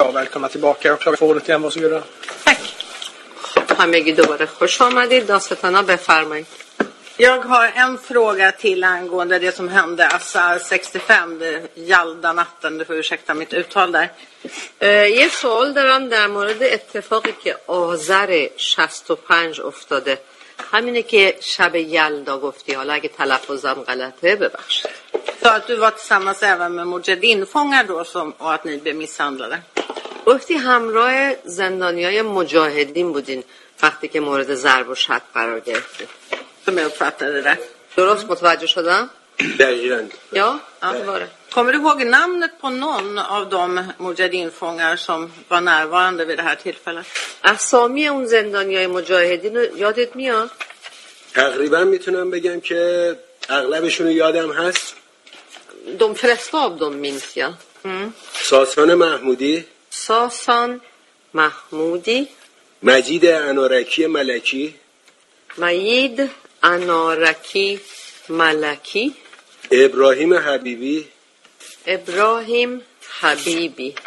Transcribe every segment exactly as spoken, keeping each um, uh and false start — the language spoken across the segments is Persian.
Ja, välkomna tillbaka. Jag klarar ordet igen, varsågoda. Tack. همگی دوباره خوش آمدید. داستانا بفرمایید. Jag har en fråga till angående det som hände Asar sextiofem, det Jalda-natten, du får ursäkta mitt uttal där. یه سوال دارم در مورد اتفاقی که آذر شصت و پنج افتاده. همینه که شب یلدا گفتی، حالا اگه تلفظم غلطه ببخشید. Så att du var tillsammans även med mujahedin-fångar då som, och att ni blev misshandlade. گفتی همراه زندانیای مجاهدین بودین وقتی که مورد ضرب و شتم قرار گرفتید. Som jag uppfattade det. درست متوجه شدم؟ دقیقاً. Ja, ja det var det. Kommer du ihåg namnet på någon av de mujahedin-fångar som var närvarande vid det här tillfället? اسامی اون زندانیای مجاهدین رو یادت میاد؟ تقریبا میتونم بگم که اغلبشون یادم هست. De flesta av dem minns jag. Mm. ساسان محمودی، ساسان محمودی، مجید انارکی ملکی، مجید انارکی ملکی، ابراهیم حبیبی، ابراهیم حبیبی،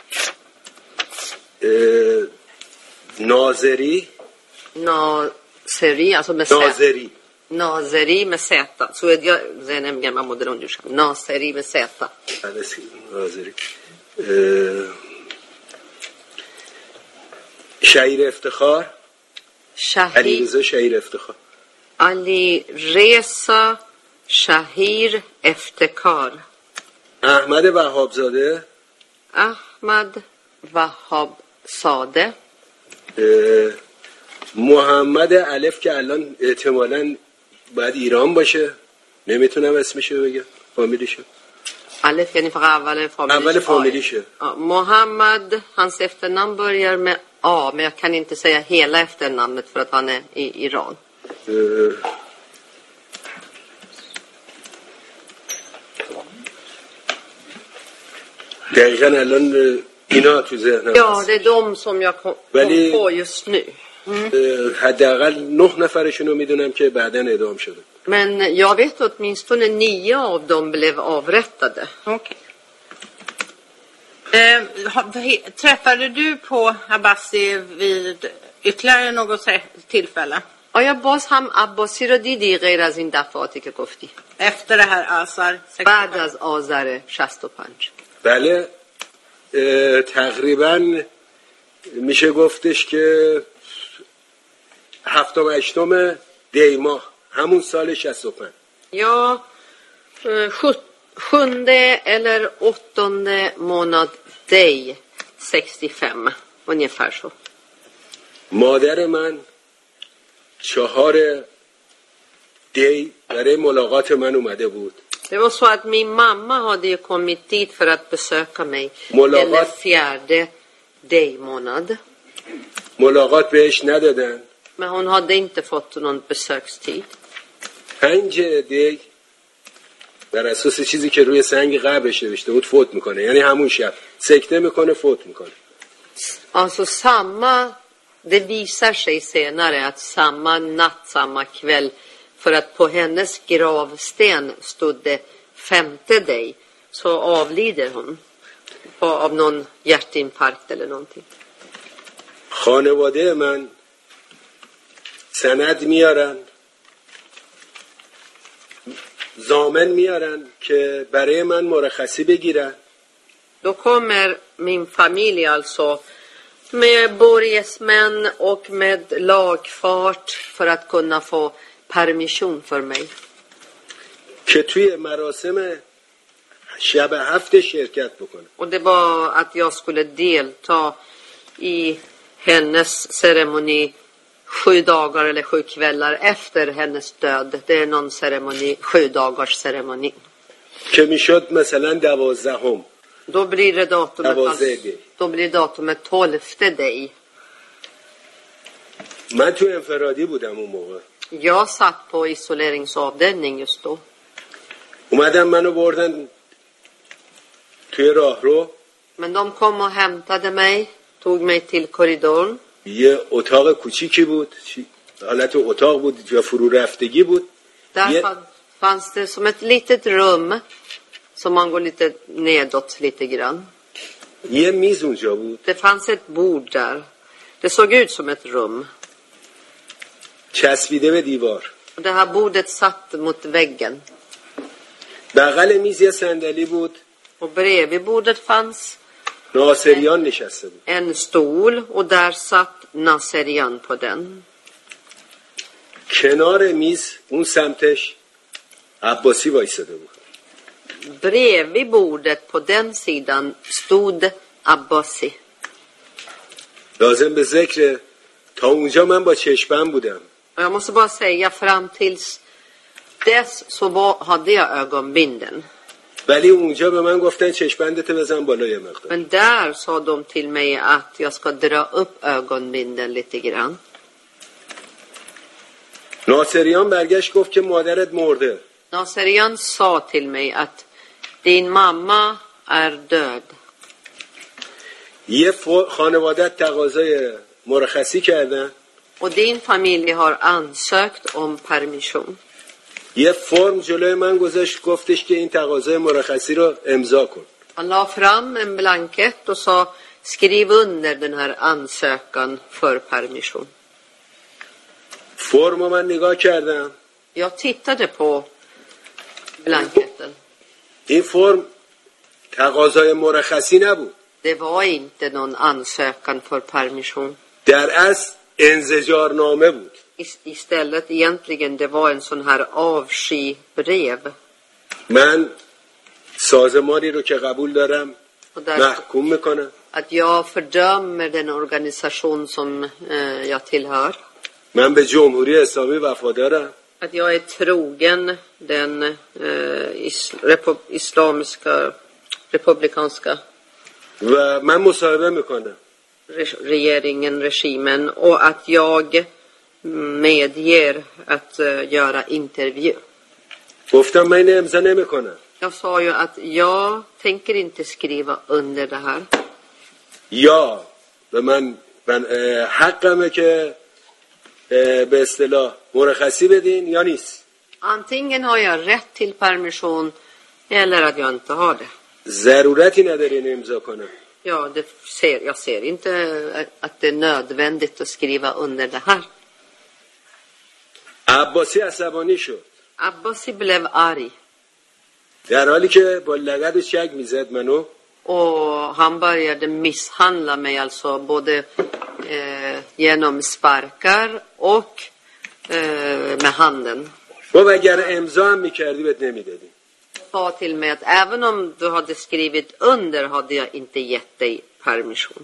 ناظری، ناصری alltså med ناظری ناظری med z. سوئدیا زنه میگم من مدل اونجوری شدم. ناصری med z. ناظری. شهیر افتخار، علی رضا شهیر افتخار، علی رضا شهیر افتخار، احمد وهابزاده، احمد وهابزاده، محمد الف که الان احتمالاً باید ایران باشه، نمیتونم اسمشو بگم، فامیلیشو. الف یعنی فقط اول فامیلیش. اول فامیلیشه. Mohammed, hans efternamn börjar med A, men jag kan inte säga hela efternamnet för att han är i Iran. Uh. دقیقاً الان اینا تو ذهنم. Ja, det är de som jag kom, kom på just nu. Mm. حداقل نه نفرشون رو میدونم که بعداً اعدام شده. Men jag vet åtminstone nio av dem blev avrättade. Okej. Eh, träffade du på Abbasi vid ytterligare något tillfälle? آیا باز هم عباسی رو دیدی غیر از این دفعاتی که گفتی؟ Efter det här Azar بعد از آذر شصت و پنج. بله تقریبا میشه گفتش که هفتم هشتم دی ماه همون سال شصت و پنج. Ja, sjunde eller åttonde månad dig sextiofem ungefär så. مادر من چهار دی برای ملاقات من اومده بود. Det var så att min mamma hade kommit dit för att besöka mig ملاقات den fjärde dig månad. ملاقات بهش ندادن. Men hon hade inte fått någon besökstid. پنج دی بر اساس چیزی که روی سنگ قبرش نوشته بود فوت میکنه، یعنی همون شب سکته میکنه فوت میکنه. Alltså samma, det visar sig senare att samma natt, samma kväll, för att på hennes gravsten stod det femte dig, så avlider hon av någon hjärtinfarkt eller någonting. خانواده من سند میارن، زامن میارن که برای من مرخصی بگیرن. Då kommer min familj alltså med borgesmän och med lagfart för att kunna få permission för mig. که توی مراسم شب هفت شرکت بکنه. Och det var att jag skulle delta i hennes ceremoni sju dagar eller sju kvällar efter hennes död. Det är någon ceremoni, sju dagars ceremoni. که میشد مثلا دوازدهم. Då blir det datumet, då blir datumet tolfte dig. من تو انفرادی بودم اون موقع. Jag satt på isoleringsavdelning just då. اومدن منو بردن توی راهرو. Men de kom och hämtade mig, tog mig till korridoren. یه اتاق کوچیکی بود، حالت اتاق بود یا فرو رفتگی بود. Där fanns det som ett litet rum som man går lite nedåt lite grann. یه میز اونجا بود. Det fanns ett bord där. Det såg ut som ett rum. چسبیده به دیوار. Och det här bordet satt mot väggen. بغل میز یه صندلی بود. Och bredvid bordet fanns ناصریان نشسته بود. en stol och där satt Naserian på den. کنار میز اون سمتش عباسی وایساده بود. Bredvid bordet på den sidan stod Abbasi. لازم به ذکر تا اونجا من با چشمم بودم. Och jag måste bara säga fram tills dess så var, hade jag ögonbinden. ولی اونجا به من گفتن چشمندت بزن بالا یه مقدار. Men där sa de till mig att jag ska dra upp ögonbinden lite grann. ناصریان برگشت گفت که مادرت مرده. Naserian sa till mig att din mamma är död. یه خانوادت تقاضای مرخصی کردن. Och din familj har ansökt om permission. یه فرم جلوی من گذاشت گفتش که این تقاضای مرخصی رو امضا کن. Han la fram en blankett och sa skriv under den här ansökan för permission. فرم رو من نگاه کردم. Jag tittade på blanketten. این فرم تقاضای مرخصی نبود. Det var inte någon ansökan för permission. در اصل انزجارنامه بود. Istället egentligen det var en sån här avskybrev. من سازمانی رو که قبول دارم محکوم میکنم. Att jag fördömer den organisation som eh, jag tillhör. من به جمهوری اسلامی وفادارم. Att jag är trogen den eh, is, repu, islamiska republikanska و من مصاحبه میکنم. regeringen, regimen, och att jag medger att uh, göra intervju. گفتم من اینو امضا نمیکنم. Jag sa ju att jag tänker inte skriva under det här. یا به من حقمه که به اصطلاح مرخصی بدین یا نیست. Antingen har jag rätt till permission eller att jag inte har det. ضرورتی نداره اینو امضا کنم. Ja, det ser, jag ser inte att det är nödvändigt att skriva under det här. عباسی عصبانی شد. Abbasi blev arg. در حالی که با لگد چک میزد منو. Och han började misshandla mig alltså både eh, genom sparkar och eh, med handen. و اگر امضا هم میکردی بهت نمیدادی. Sa till mig att även om du hade skrivit under hade jag inte gett dig permission.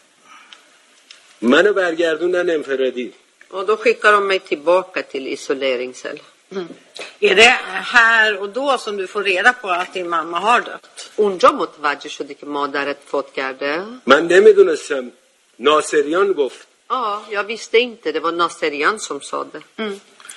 منو برگردوندن انفرادی. Och då skickar de mig tillbaka till isoleringscell. Mm. Är det här och då som du får reda på att din mamma har dött? اونجا متوجه شدی که مادرت فوت کرده؟ من نمیدونستم. ناصریان گفت. Ja, jag visste inte. Det var Naserian som sa det. Mm.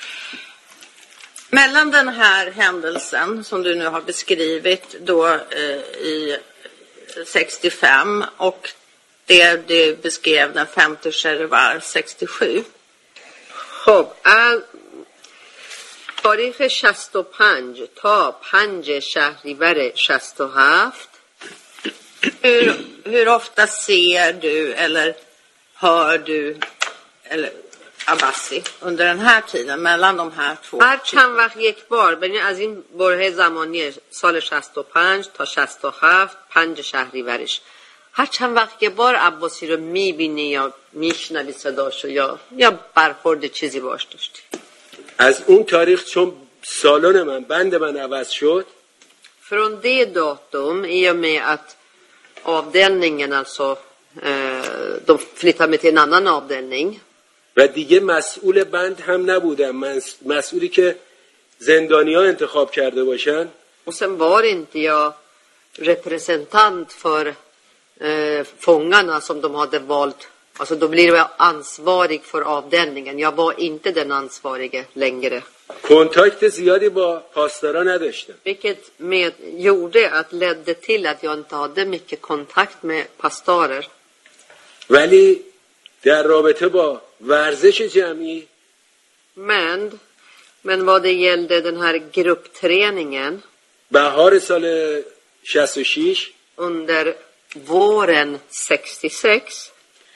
Mellan den här händelsen som du nu har beskrivit då eh, i sextiofem och det du beskrev den femte Shahrivar sextiosju. خب از تاریخ شصت و پنج تا پنج شهریور شصت و هفت hur, hur ofta ser du eller hör du eller Abbasi under den här tiden mellan de här två? هر چند وقت یک بار ببین از این بره زمانی سال شصت و پنج تا شصت و هفت پنج شهریورش هر چند وقت یک بار عباسی رو میبینی یا میشنوی صداشو یا یا برخورد چیزی باش داشتی؟ از اون تاریخ چون سالن من بند من عوض شد. Från det datum i och med att avdelningen alltså eh, de flyttade mig till en annan avdelning. و دیگه مسئول بند هم نبودم. من مسئولی که زندانیا انتخاب کرده باشن. Och sen var inte jag representant för eh, fångarna som de hade valt. Alltså då blir jag ansvarig för avdelningen. Jag var inte den ansvarige längre. کنتاکت زیادی با پاسدارا نداشتم. Vilket med, gjorde att ledde till att jag inte hade mycket kontakt med pastorer. ولی در رابطه با ورزش جمعی Men, men vad det gällde den här gruppträningen بهار سال شصت و شش under våren sextiosex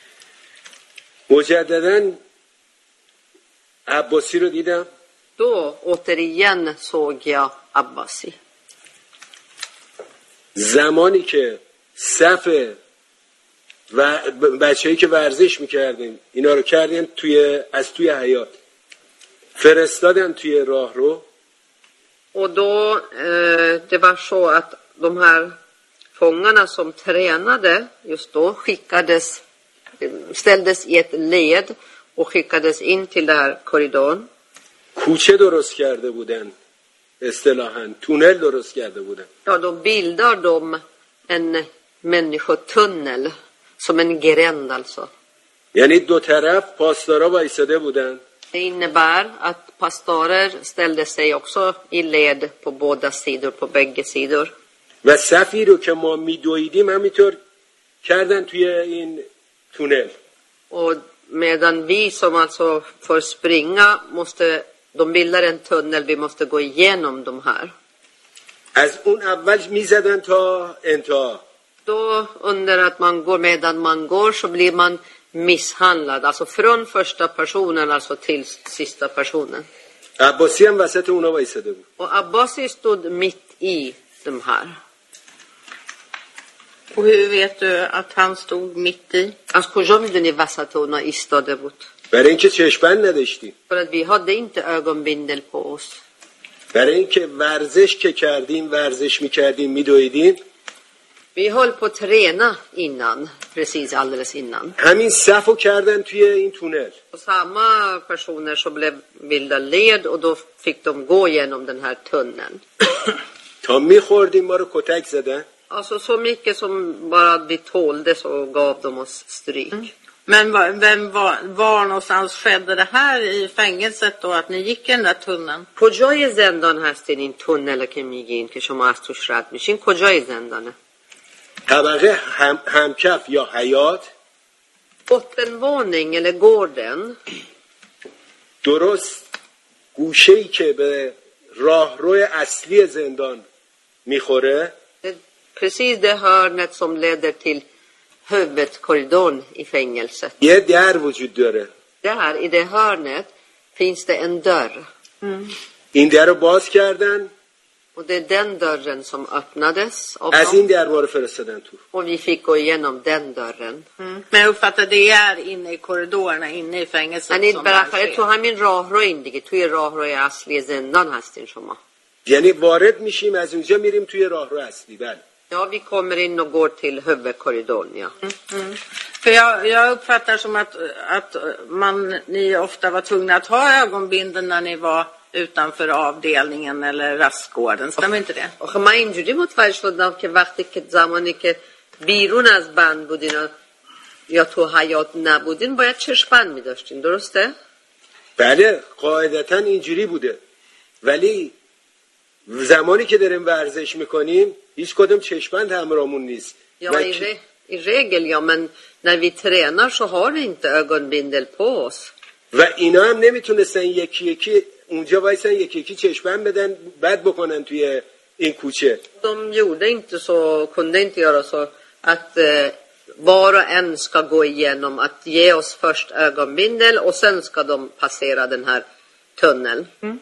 مجددا عباسی رو دیدم. då återigen såg jag Abbasi. زمانی که صف و بچه‌ای که ورزش میکردیم اینا رو کردیم توی از توی حیاط فرستادن توی راه رو. Och då eh, det var så att de här fångarna som tränade just då skickades ställdes i ett led och skickades in till den här korridoren. کوچه درست کرده بودن، اصطلاحاً تونل درست کرده بودن. Ja, då bildar de en människotunnel som en gränd alltså. یعنی دو طرف پاسدارا وایساده بودن. Det innebär att pastorer ställde sig också i led på båda sidor, på bägge sidor. و صفی رو که ما میدویدیم همینطور کردن توی این تونل. Och medan vi som alltså får springa måste, de bildar en tunnel, vi måste gå igenom de här. از اون اول میزدن تا انتها. Då under att man går, medan man går så blir man misshandlad. Alltså från första personen alltså till sista personen. عباسی هم وسط اونا وایساده بود. Och Abbasi stod mitt i de här. Och hur vet du att han stod mitt i? از کجا میدونی وسط اونا ایستاده بود؟ برای اینکه چشم‌بند نداشتیم. För att vi hade inte ögonbindel på oss. برای اینکه ورزش که کردیم ورزش میکردیم میدویدیم. Vi höll på att träna innan, precis alldeles innan. همین صفو کردن توی این تونل. Och samma personer som blev bilda led och då fick de gå genom den här tunneln. تا میخوردیم ما رو کتک زدن. Alltså så mycket som bara vi tålde så gav de oss stryk. Mm. Men var, vem var, var någonstans skedde det här i fängelset då, att ni gick i den där tunneln? کجای زندان هستین این تونل که میگین که شما از توش رد میشین؟ کجای زندانه؟ طبقه هم، همکف یا حیاط. bottenvåning eller gården. درست گوشه‌ای که به راهروی اصلی زندان میخوره. Precis det hörnet som leder till huvudkorridoren i fängelset. یه در وجود داره. Där i det hörnet finns det en dörr. Mm. این در رو باز کردن. Och det är den dörren som öppnades av از این dem. در ما رو فرستادن تو. Och vi fick gå igenom den dörren. Mm. Men jag uppfattar det är inne i korridorerna, inne i fängelset. یعنی som بالاخره det här تو sker. همین راهرو این دیگه توی راهروی اصلی زندان هستین شما. یعنی وارد میشیم از اونجا میریم توی راهرو اصلی. بله. Ja, vi kommer in och går till huvudkorridoren, ja. Mm. Mm. För jag, jag uppfattar som att, att man, ni ofta var tvungna att ha ögonbindeln när ni var utanför avdelningen eller rastgården. Stämmer inte det? آخه من اینجوری متوجه شدم که وقتی که زمانی که بیرون از بند بودین و یا تو حیات نبودین باید چشم‌بند می‌داشتین، درسته؟ بله قاعدتا اینجوری بوده. ولی زمانی که داریم ورزش میکنیم هیچ کدوم چشم‌بند همراهمون نیست. Ja, i, re, i regel ja, men när vi tränar så har vi inte ögonbindel på oss. و اینا هم نمیتونستن یکی یکی اونجا وایسن یکی یکی چشم‌بند بدن بعد بکنن توی این کوچه. De gjorde inte så, kunde inte göra så att eh, var och en ska gå igenom att ge oss först ögonbindel och sen ska de passera den här tunneln. Mm.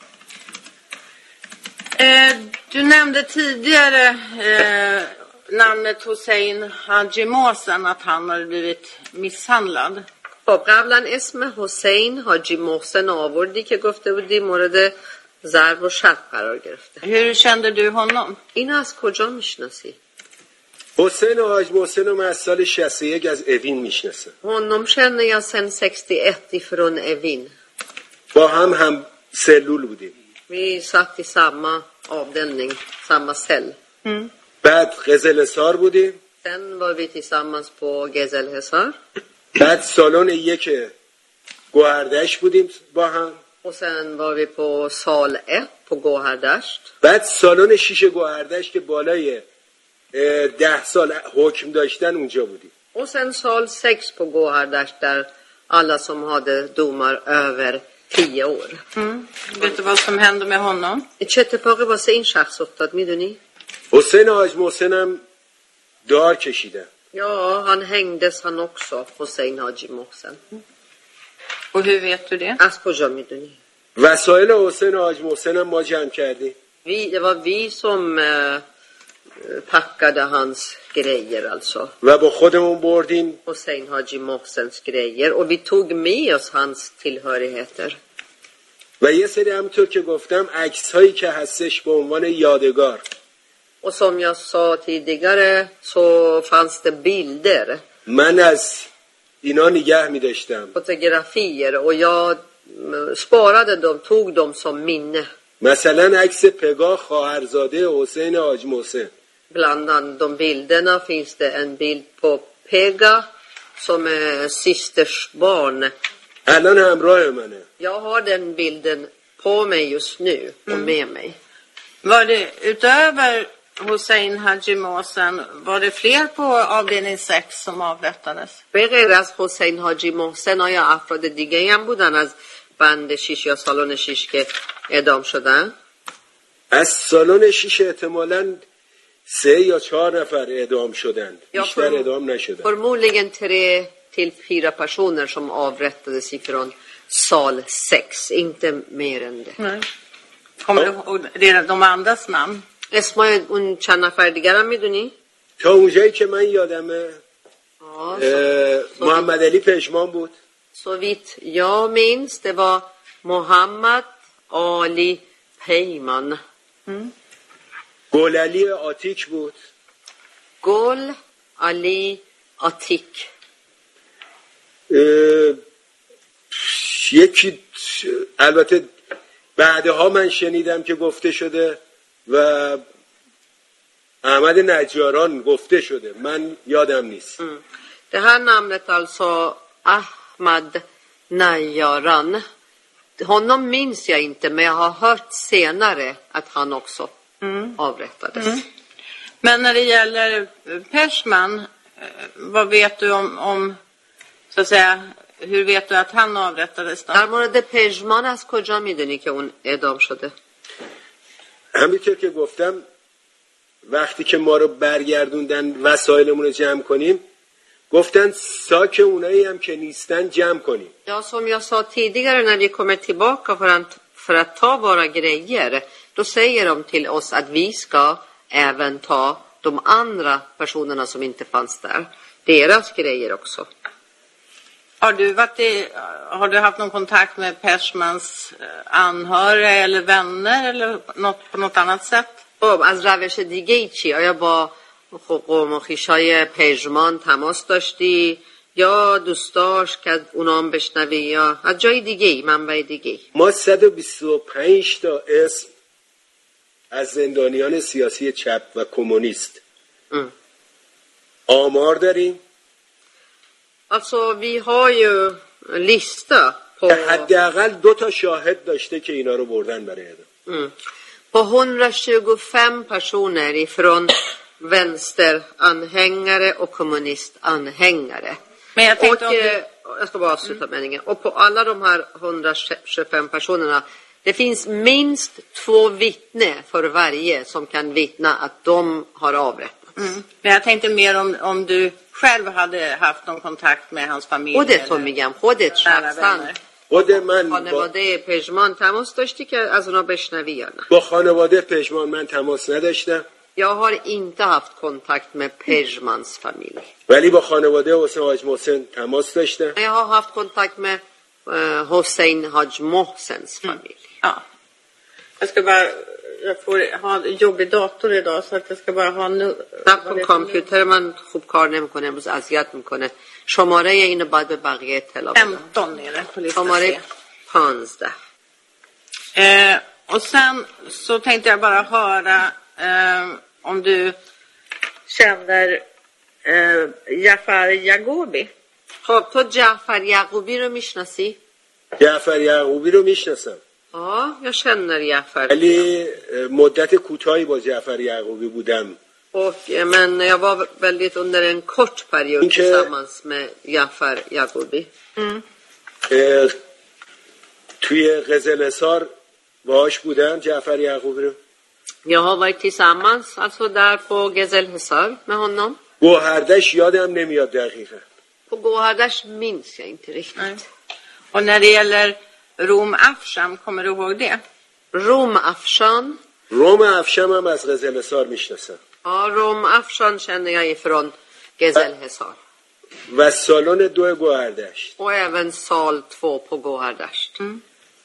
Eh, du nämnde tidigare eh, namnet Hussein Haji Mohsen, att han hade blivit misshandlad. خب قبلا اسم حسین حاجی محسن آوردی که گفته بودی مورد ضرب و شتم قرار گرفته. Hur kände du honom? این از کجا میشناسی؟ حسین حاج محسن رو من از سال شصت و یک از اوین میشناسم. honom känner jag sen sextioett ifrån Evin. با هم هم سلول بودیم. Vi satt i samma avdelning, samma cell. Mm. بعد قزلسار بودیم. Sen var vi tillsammans på Gezelhesar. بعد سالن یک گوهردشت بودیم با هم. Och sen var vi på sal ett på Gåhardasht. بعد سالن شیش گوهردشت که بالای ده سال حکم داشتن اونجا بودیم. Och sen sal sex på Gåhardasht där alla som hade domar över tio år. Mm. Vet du vad som hände med honom? چه اتفاقی واسه این شخص افتاد میدونی؟ حسین حاج محسنم دار کشیدن. Ja, han hängdes han också, Hossein Haji Mohsen. Och hur vet du det? از کجا میدونی؟ وسایل حسین حاج محسن هم ما جمع کردیم. Vi, det var vi som eh, packade hans grejer alltså. و با خودمون بردیم. Hossein Haji Mohsens grejer. Och vi tog med oss hans tillhörigheter. و یه سری همونطور که گفتم عکس هایی که هستش به عنوان یادگار. Och som jag sa tidigare så fanns det bilder. من از اینا نگه می داشتم. Fotografier. Och jag mm, sparade dem, tog dem som minne. مثلا عکس پگاه خواهرزاده حسین حاج محسن. Bland de bilderna finns det en bild på Pega som är systers barn. الان همراه منه. Jag har den bilden på mig just nu och med mig. Var det utöver Hossein Haji Mohsen, var det fler på avdelning sex som avrättades? به غیر از حسین حاجی محسن آیا افراد دیگه هم بودن از بند شیش یا سالن شیش که اعدام شدن؟ از سالن شیش احتمالاً سه یا چهار نفر اعدام شدند. بیشتر اعدام نشدند. Förmodligen tre till fyra personer som avrättades ifrån sal sex, inte mer än det. Nej. Kommer du ihåg de andras namn? اسمای اون چند نفر دیگر هم میدونی؟ تا اونجایی که من یادمه Ja, محمد علی پژمان بود. så vitt jag minns det var Mohammad Ali Peyman. Mm. گل علی آتیک بود. گل علی آتیک. یکی البته بعدها من شنیدم که گفته شده و احمد نجاران گفته شده. من یادم نیست. Mm. Det här namnet alltså Ahmad Najaran. Honom minns jag inte, men jag har hört senare att han också mm. avrättades. Mm. Men när det gäller Peshman, vad vet du om, om så att säga, hur vet du att han avrättades då? در مورد پژمان از کجا میدونی که اون اعدام شده؟ همینطور که گفتم وقتی که ما رو برگردوندن وسایلمون رو جمع کنیم گفتن ساک اونایی هم که نیستن جمع کنیم. Ja, som jag sa tidigare när vi kommer tillbaka för att, för att ta våra grejer, då säger de till oss att vi ska även ta de andra personerna som inte fanns där. Deras grejer också. Har du, varit i, har du haft någon kontakt med Peshmans anhöriga eller vänner eller något, på något annat sätt? خب از روش دیگه ای چی؟ آیا با قوم و خویشای پژمان تماس داشتی یا دوستاش که اونا هم بشنوی یا از جای دیگه ای، منبع دیگه ای؟ ما صد و بیست و پنج تا اسم از زندانیان سیاسی چپ و کمونیست ام. آمار داریم. alltså vi har ju lista på حداقل دو تا شاهد داشته که اینا رو بردن برای اعدام. på hundratjugofem personer ifrån vänsteranhängare och kommunistanhängare. Men jag tänkte och, om du... jag ska bara avsluta mm. meningen. Och på alla de här hundratjugofem personerna, det finns minst två vittne för varje som kan vittna att de har avrättats. Mm. Men jag tänkte mer om, om du själv hade haft någon kontakt med hans familj. خودت رو میگم، خودت شخصا خود من خانواده پژمان تماس داشتی که از اونا بشنوی یا نه؟ با خانواده پژمان من تماس نداشتم. Jag har inte haft kontakt med Pejmans familj. ولی با خانواده حسین حاج محسن تماس داشتم. Jag har haft kontakt med uh, Hossein Haj Mohsens familj. Mm. Ja. Jag ska bara jag får ha en jobbig dator idag så att jag ska bara ha nu. رقم کامپیوتر من خوب کار نمیکنه، امروز اذیت میکنه. شماره اینو بعد به بقیه اطلاع بدم. femton är det på listan. شماره پانزده. Eh, och sen så tänkte jag bara höra eh, om du känner eh, Jafar Yaghoubi. خب تو جعفر یعقوبی رو میشناسی؟ جعفر یعقوبی رو میشناسم. Ja, jag känner Jafar. ولی مدت کوتاهی با جعفر یعقوبی بودم. Och, men jag var väldigt under en kort period که... tillsammans med Jafar Yaghoubi. Mm. توی قزل‌حصار باهاش بودم جعفر یعقوبی رو. Jag har varit tillsammans alltså där på Gezelhisar med honom. گوهردش یادم نمیاد دقیقا. På Gohardash minns jag inte riktigt. Nej. Och när det gäller Rom Afsham, kommer du ihåg det? Rom Afshan. روم افشم هم از غزل حصار میشناسم. Ja, Rom Afshan känner jag ifrån Gezel Hesar. و سالن دو گوهردشت. Och även sal två på Gohardash. Mm.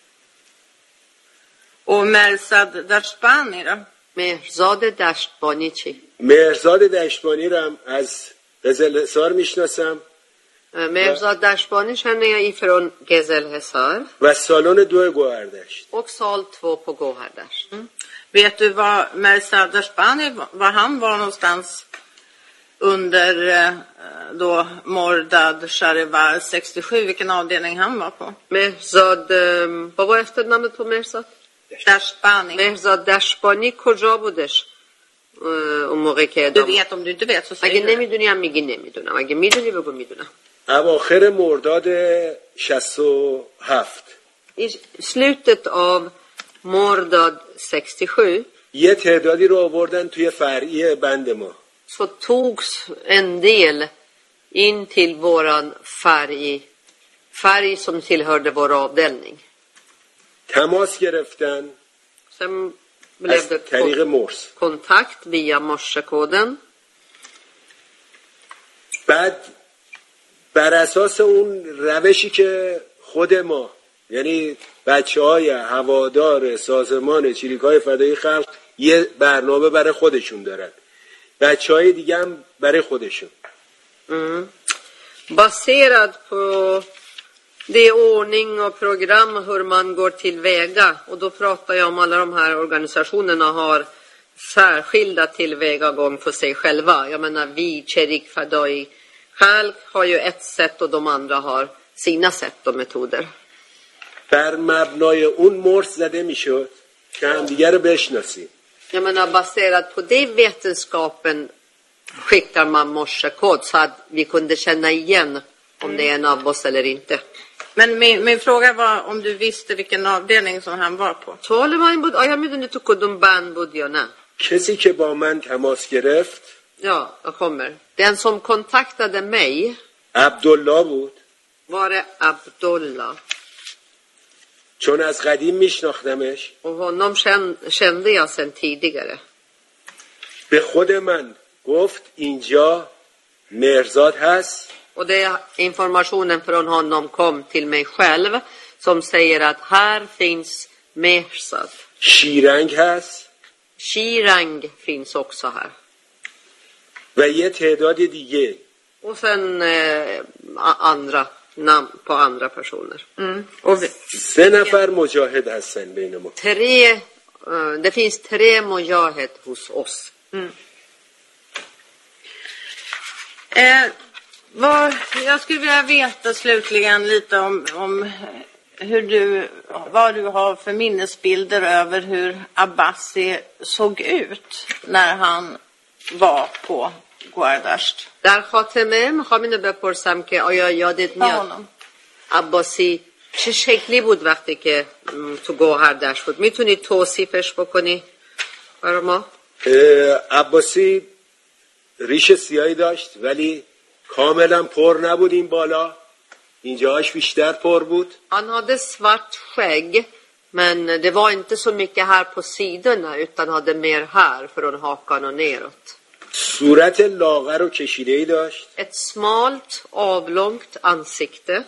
Och Mersad Dashbani då? Mehrzad Dashbani chi? مهرزاد دشتبانی رو هم از غزل حصار میشناسم. Mehrzad Dashbani känner jag ifrån Gezel Hesar. و سالن دو گوهردشت. Och sal två på Gohardash. Mm. Vet du var Mersad Dashbani, var han var någonstans under då Mordad Sharivar sextiosju, vilken avdelning han var på? Mehrzad, vad var efternamnet på Mehrzad? Dashbani. Mehrzad Dashbani کجا بودش اون موقع که Du vet, om du inte vet så اگه säger du. نمیدونی هم میگی نمیدونم، اگه میدونی بگو میدونم. اواخر مرداد شصت و هفت I slutet av Mordad sextiosju یه تعدادی رو آوردن توی فرعی بند ما. så togs en del in till våran färg färg som tillhörde vår avdelning. تماس گرفتن Sen blev از det طریق مرس. kontakt via morsekoden. بعد بر اساس اون روشی که خود ما، یعنی بچه های هوادار سازمان چریک‌های فدایی خلق یه برنامه برای خودشون دارن، بچه های دیگه هم برای خودشون. Mm. Baserad på det ordning och program hur man går tillväga, och då pratar jag om alla de här organisationerna har särskilda tillvägagång för sig själva. Jag menar vi Cherik Fadai Khalq har ju ett sätt och de andra har sina sätt och metoder. بر مبنای اون مرس زده میشد که هم دیگه رو بشناسیم. Jag menar baserat på det vetenskapen skickar man morsekod så att vi kunde känna igen om det är en av oss eller inte. Men min, min fråga var om du visste vilken avdelning som han var på. سوال من این بود آیا میدونی تو کدوم بند بود یا نه؟ کسی که با من تماس گرفت Ja, jag kommer. Den som kontaktade mig عبدالله بود، var det Abdullah. چون از قدیم میشناختمش. Och honom kände, kände jag sedan tidigare. به خود من گفت اینجا مرزاد هست. Och det informationen från honom kom till mig själv som säger att här finns Mehrzad. شیرنگ هست. Shirang finns också här. و یه تعداد دیگه. Och sen eh, andra namn på andra personer. Mm. Och vi, سه نفر مجاهد هستن بین ما. Tre, eh, det finns tre mujahid hos oss. mm. eh, vad, jag skulle vilja veta slutligen lite om, om hur du, vad du har för minnesbilder över hur Abbasi såg ut när han var på Gohardasht. در خاتمه میخوام اینو بپرسم که آیا یادت میاد عباسی چه شکلی بود وقتی که تو گوهردشت بود؟ میتونی توصیفش بکنی برای ما؟ عباسی ریش سیاهی داشت ولی کاملا پر نبود این بالا، اینجاش بیشتر پر بود. Han hade svart skägg, men det var inte så mycket här på sidorna utan hade mer här från hakan och neråt. صورت لاغر و کشیده‌ای داشت. Ett smalt, avlångt ansikte.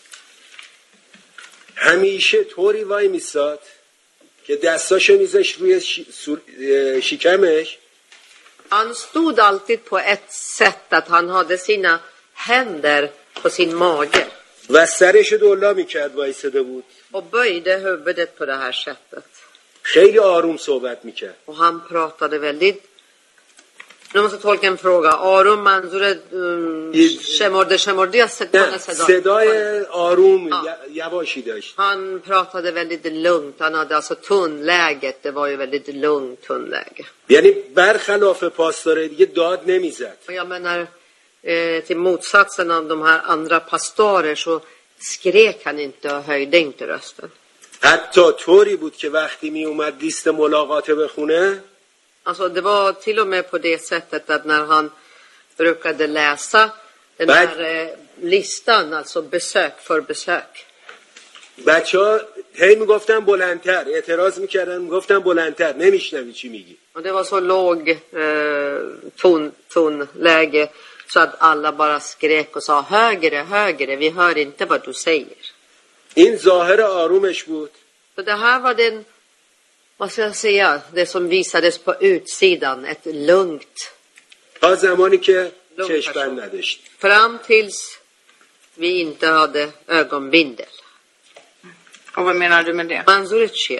همیشه طوری وای میساد که دستاشو میذاش روی شکمش. Han stod alltid på ett sätt att han hade sina händer på sin mage. و سرشو دولا میکرد وایساده بود. Och böjde huvudet på det här sättet. خیلی آروم صحبت میکرد. Och han pratade väldigt. Nu måste jag tolka en fråga. Arum manzuret shemorde shemorde jag sett på den صدای آروم یواشی داشت. Han pratade väldigt lugnt. Han hade alltså tunnläget. Det var ju väldigt lugnt tunnläge. یعنی برخلاف پاسدارای دیگه داد نمیزد. Och jag menar eh, till motsatsen av de här andra pastorer så skrek han inte och höjde inte rösten. حتی طوری بود که وقتی می اومد لیست ملاقات بخونه، Alltså det var till och med på det sättet att när han brukade läsa den Bad. här eh, listan, alltså besök för besök. بچه ها هی میگفتن بلندتر، اعتراض میکردن میگفتن بلندتر، نمیشنوی چی میگی. Och det var så låg eh, ton, tonläge så att alla bara skrek och sa högre, högre, vi hör inte vad du säger. این ظاهر آرومش بود. Så det här var den, vad ska jag säga, det som visades på utsidan, ett lugnt. تا زمانی که چشم‌بند نداشت. Fram tills vi inte hade ögonbindel. Och vad menar du med det? منظورت چیه؟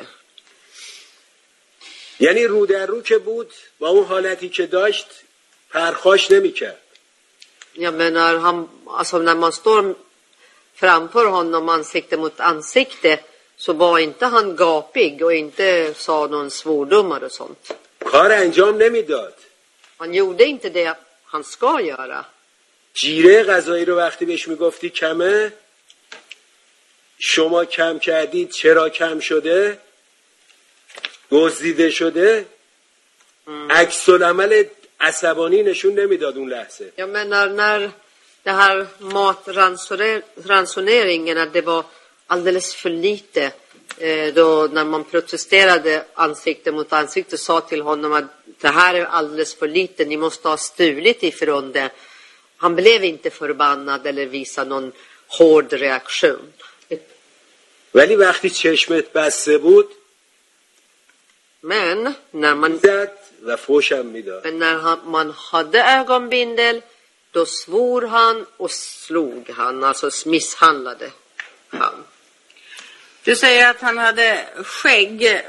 یعنی رو در رو که بود با اون حالتی که داشت پرخاش نمیکرد. Jag menar, han, alltså när man står framför honom ansikte mot ansikte så var inte han gapig och inte sa någon svordomar och sånt. کار انجام نمیداد. Han gjorde inte det han ska göra. جیره غذایی رو وقتی بهش میگفتی کمه، شما کم کردید، چرا کم شده، دزدیده شده، عکس العمل عصبانی نشون نمیداد اون لحظه. Jag menar, när det här matransoneringen, att det var alldeles för lite, eh, då när man protesterade ansikte mot ansikte, sa till honom att det här är alldeles för lite, ni måste ha stulit ifrån det. Han blev inte förbannad eller visade någon hård reaktion. ولی وقتی چشمت بسته بود Men när man, زد و فوشم میداد. men när han, man hade ögonbindel, då svor han och slog han, alltså misshandlade han. Du säger att han hade skägg.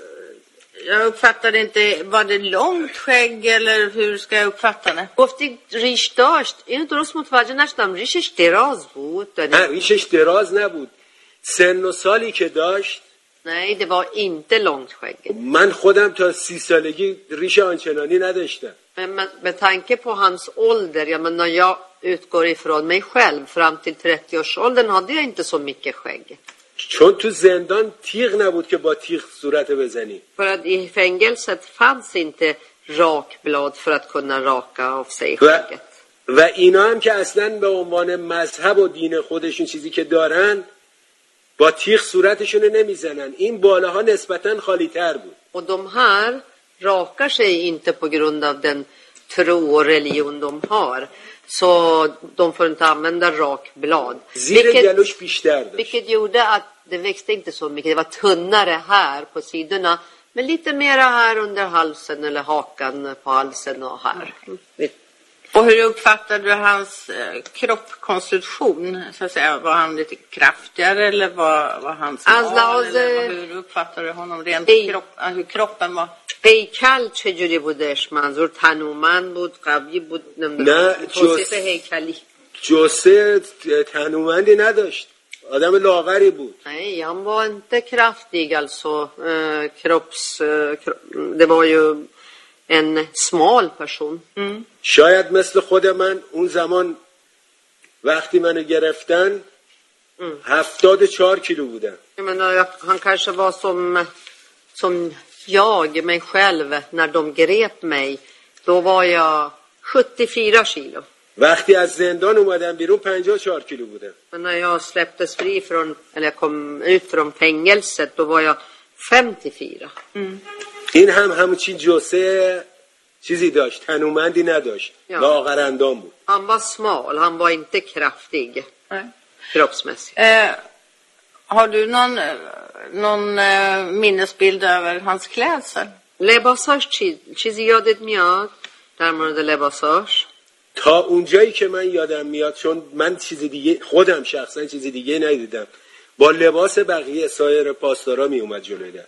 Jag uppfattade inte, var det långt skägg eller hur ska jag uppfatta det? گفتی ریش داشت. اینو درست متوجه نشدم. ریشش دراز بود؟ نه ریشش دراز نبود. سن و سالی که داشت، Nej, det var inte långt skägg. من خودم تا سی سالگی ریش آنچنانی نداشتم. Men med, med tanke på hans ålder, ja, men när jag utgår ifrån mig själv, fram till trettio-årsåldern hade jag inte så mycket skägg. چون تو زندان تیغ نبود که با تیغ صورت بزنی. För att i fängelset fanns inte rakblad för att kunna raka av sig و, skägget. و اینا هم که اصلا به عنوان مذهب و دین خودشون چیزی که دارن با تیغ صورتشون نمیزنن. این بالاها نسبتا خالی تر بود. Och de här rakar sig inte på grund av den tro och religion de har. Så de får inte använda rakblad. زیر گلوش بیشتر داشت. Vilket gjorde att det växte inte så mycket. Det var tunnare här på sidorna. Men lite mera här under halsen eller hakan på halsen och här. Och hur uppfattar du hans eh, kroppskonstitution? Så att säga, var han lite kraftigare eller var, var han smal? Alltså, eller vad, hur uppfattar du honom rent ej. kropp, hur kroppen var? هیکل چجوری بودش؟ منظور تنومند بود، قوی بود، نمیدونم توصیف هیکلی. جسه تنومندی نداشت. آدم لاغری بود. Nej, han var inte kraftig alltså. Eh, kropps, eh, kro... Det var ju en smal person. Mm. شاید مثل خود من اون زمان وقتی منو گرفتن هفتاد و چهار کیلو بودم. Jag menar, han kanske var som, som jag, mig själv, när de grep mig. Då var jag sjuttiofyra kilo. وقتی از زندان اومدم بیرون پنجاه و چهار کیلو بودم. Men när jag släpptes fri från, eller jag kom ut från fängelset, då var jag femtiofyra. Mm. این هم همچین جسه چیزی داشت، تنومندی نداشت. Ja. لاغرندام بود. Han var smal, han var inte kraftig. Nej. Kroppsmässigt. Eh, har du någon, någon eh, minnesbild över hans klädsel? لباساش چی؟ چیزی یادت میاد در مورد لباساش؟ تا اونجایی که من یادم میاد، چون من چیز دیگه خودم شخصا چیز دیگه ندیدم، با لباس بقیه سایر پاسدارا می اومد جلوی در.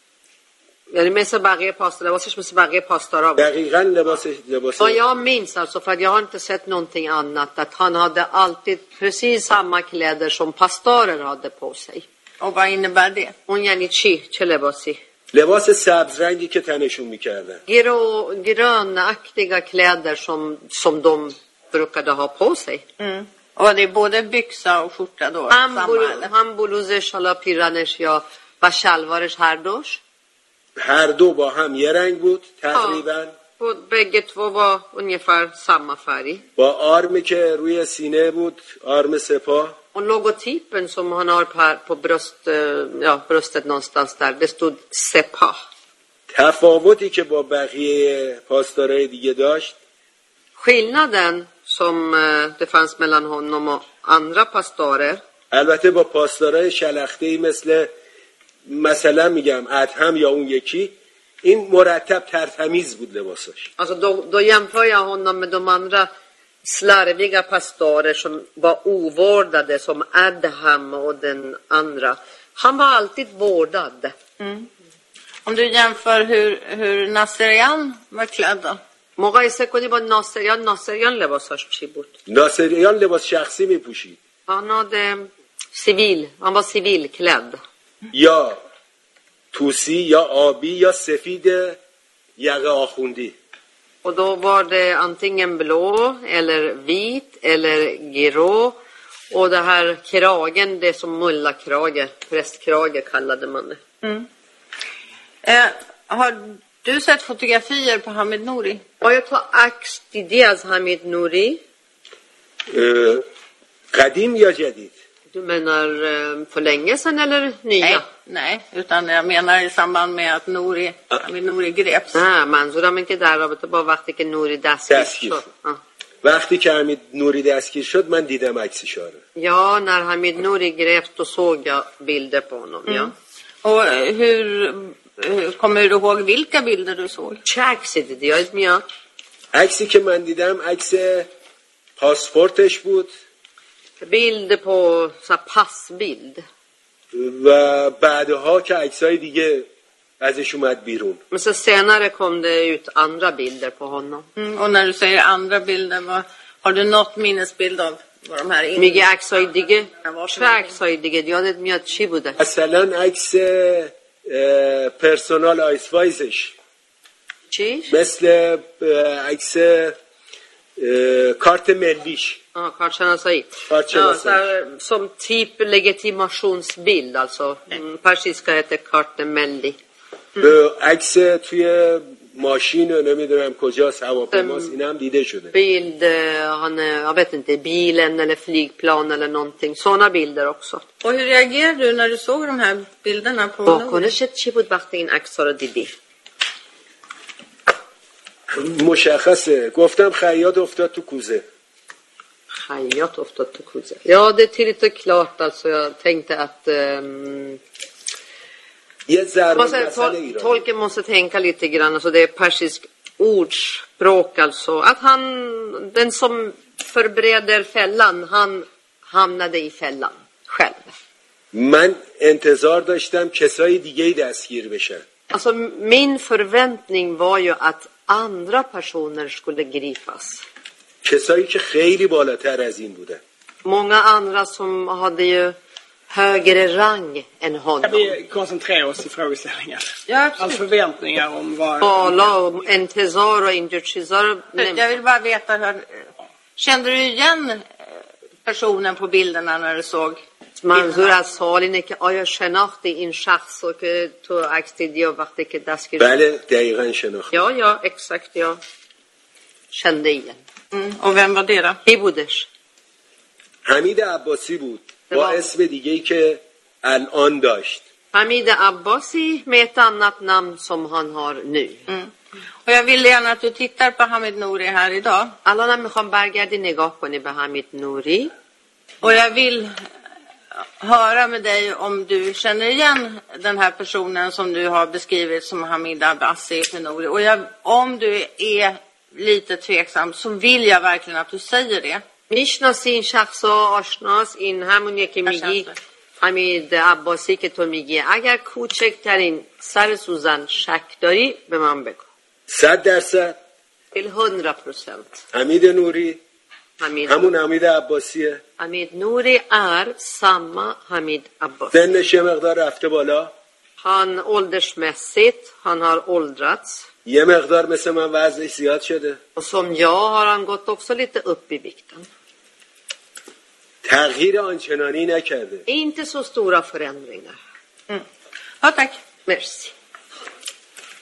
یعنی مثل بقیه پاسدارا، لباسش مثل بقیه پاسدارا بود. دقیقاً لباس لباس. Ja, jag minns alltså, för att jag har inte sett någonting annat, att han hade alltid precis samma kläder som pastorer hade på sig. Och vad innebär det? اون یعنی چی؟ چه لباسی؟ لباس سبز رنگی که تنشون میکردن. Grå, grönaktiga kläder som, som de brukade ha på sig. Mm. Och det är både byxa och skjorta då? هم, samma, بلو... eller? هم بلوزش، حالا پیرنش یا و شلوارش، هر دوش هر دو با هم یه رنگ بود تقریبا. på bägge två var ungefär samma färg. با آرمی که روی سینه بود، آرم سپاه. Och logotypen som han har på, på bröst, ja, bröstet någonstans där, det stod Sepah. تفاوتی که با بقیه پاسدارای دیگه داشت، Skillnaden som eh, det fanns mellan honom och andra pastorer, البته با پاسدارای شلخته‌ای مثل مثلا میگم ادهم یا اون یکی، این مرتب ترتمیز بود لباساش. alltså då, då jämför jag honom med de andra slarviga pastorer som var ovårdade, som Adham och den andra. Han var alltid vårdad. Mm. Om du jämför hur, hur Nasserian var klädd då? مقایسه کنی با ناصریان، ناصریان لباساش چی بود؟ ناصریان لباس شخصی میپوشید. Han hade civil, han var civilklädd. یا توسی یا آبی یا سفید یقه آخوندی. Och då var det antingen blå eller vit eller grå. Och det här kragen, det som mullakrage, prästkrage kallade man det. Mm. Eh, har du sett fotografier på Hamid Nouri? آیا تو عکس دیدی از حمید نوری؟ قدیم یا جدید؟ Du menar eh, för länge sedan eller nya? Nej, nej, utan jag menar i samband med att Nouri, Hamid Nouri greps. نه منظورم این که در رابطه با وقتی که نوری دستگیر دستگیر شد. آه. وقتی که حمید نوری دستگیر شد من دیدم عکسشو. Ja, när Hamid Nouri greps då såg jag bilder på honom. Mm. Ja. Och hur, hur kommer du ihåg vilka bilder du såg? چه عکسی دیدی یادت میاد؟ عکسی که من دیدم عکس پاسپورتش بود bild på så passbild. و بعدها که عکسای دیگه ازش اومد بیرون. Men så senare kom det ut andra bilder på honom. Mm. Och när du säger andra bilder, vad, har du något minnesbild av vad de här میگه عکسای دیگه؟ چه عکسای دیگه یادت میاد چی بوده؟ مثلا عکس پرسونال آیسوایزش. چی؟ مثل عکس کارت ملیش. Ja, kartshänasai. Ja, så här, som typ legitimationsbild, alltså mm, persiska heter kartemelli. عکس توی ماشین و نمیدونم کجاست هواپیماست این هم دیده شده. Bild, han är, jag vet inte, bilen eller flygplan eller någonting. Såna bilder också. Och hur reagerade du när du såg de här bilderna på Nouri? واکنشت چی بود وقتی این عکس‌ها رو دیدی؟ مشخصه گفتم خیاط افتاد تو کوزه. خیاط افتاد تو کوزه. Ja, det är tydligt och klart alltså. Jag tänkte att um, یه ضرور tol- tolken måste tänka lite grann, alltså det är persisk ordspråk alltså. Att han, den som förbereder fällan, han hamnade i fällan själv. من انتظار داشتم کسای دیگه دستگیر بشن. Alltså min förväntning var ju att andra personer skulle gripas. کسایی که خیلی بالاتر از این بودن. Många andra som hade ju högre rang än honom. Kan vi koncentrera oss i frågeställningen? Ja, absolut. Alltså förväntningar om vad... Tala om intizar och intizar. Jag vill bara veta, hur, kände du igen personen på bilderna när du såg? منظور از سوال اینه که آیا شناختی این شخص رو که تو عکس دیدی و وقتی که دستگیر شد؟ بله دقیقاً شناخت. Ja, ja, exakt, ja. Kände igen. Mm. Och vem var det då? کی بودش؟ حمید عباسی بود با اسم دیگه‌ای که الان داشت. حمید عباسی med ett annat namn som han har nu. Mm. Och jag vill gärna att du tittar på Hamid Nouri här idag. الانم میخوام برگردی نگاه کنی به حمید نوری. Och jag vill höra med dig om du känner igen den här personen som du har beskrivit som Hamid Abbasi Nouri. Och jag, om du är lite tveksam så vill jag verkligen att du säger det. میشناسی این شخص آشناس این همونیه که میگی حمید عباسی که تو میگی. اگر کوچکترین سر سوزن شک داری به من بگو. صد درصد till hundra procent. حمید نوری حمید همون حمید عباسیه. حمید نوری är samma حمید عباسی. سنش یه مقدار رفته بالا. Han åldersmässigt, han har åldrats. یه مقدار مثل من وزنش زیاد شده. Och som jag har han gått också lite upp i vikten. تغییر آنچنانی نکرده. Inte så stora förändringar. Mm. Ja, tack. Merci.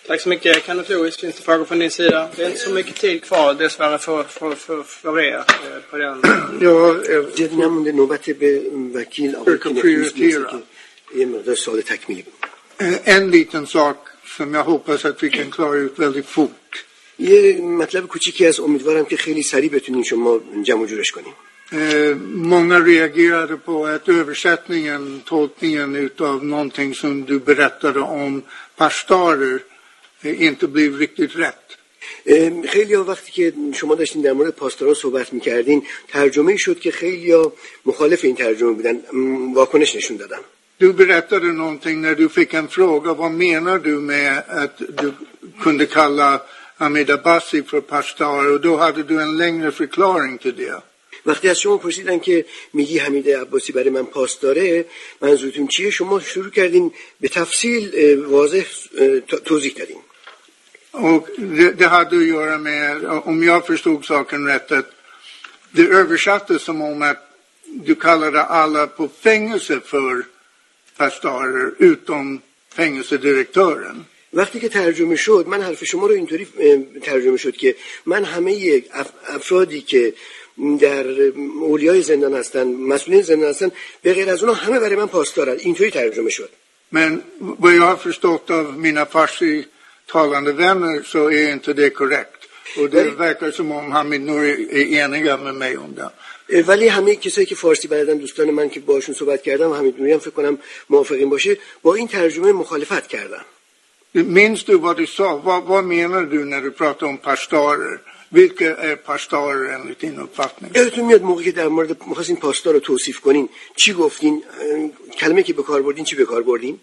Tack så mycket. Kenneth Lewis, finns det frågor från din sida? Det är inte så mycket tid kvar dessvärre för, för, för, för er på den. Ja, det nämnde nöbet به وکیل آقای که یه مقدار سوال تکمیلی بود. En liten sak som jag hoppas att vi kan klara ut väldigt fort. یه مطلب کوچیکی از امیدوارم که خیلی سریع بتونین شما جمع و جورش کنیم. Många reagerade på att översättningen, tolkningen utav någonting som du berättade om pastorer inte blev riktigt rätt. خیلی ها وقتی که شما داشتین در مورد پاستورها صحبت میکردین ترجمه شد که خیلی ها مخالف این ترجمه بودن، واکنش نشون دادن. Du berättade någonting när du fick en fråga, vad menar du med att du kunde kalla Hamid Abbasi för pastor, och då hade du en längre förklaring till det. وقتی از شما پرسیدن که میگی حمید عباسی برای من پاسداره، منظورتون چیه؟ شما شروع کردین به تفصیل واضح توضیح دادین. Och det, det hade att göra med, om jag förstod saken rätt, att det översattes som om att du kallade alla på fängelse för pastorer utom fängelsedirektören. وقتی که ترجمه شد من حرف شما رو اینطوری ترجمه شد که من همه افرادی که در اولیای زندان هستن، مسئولین زندان هستن، به غیر از اونها همه برای من پاسدارن. اینطوری ترجمه شد. Men vad jag har förstått av mina farsi-talande vänner så är inte det korrekt. Och det verkar som om Hamid Nouri är eniga med mig om det. ولی همه کسایی که فارسی بلدن، دوستان من که باشون صحبت کردم و حمید نوری هم فکر کنم موافقین باشه، با این ترجمه مخالفت کردن. Minns du vad du sa? Vad, vad menar du när du pratar om pastorer? Vilka är pastorer enligt din uppfattning? یادتون میاد موقعی که در مورد می‌خواستین پاستور رو توصیف کنین چی گفتین؟ کلمه که به کار بردین چی به کار بردین؟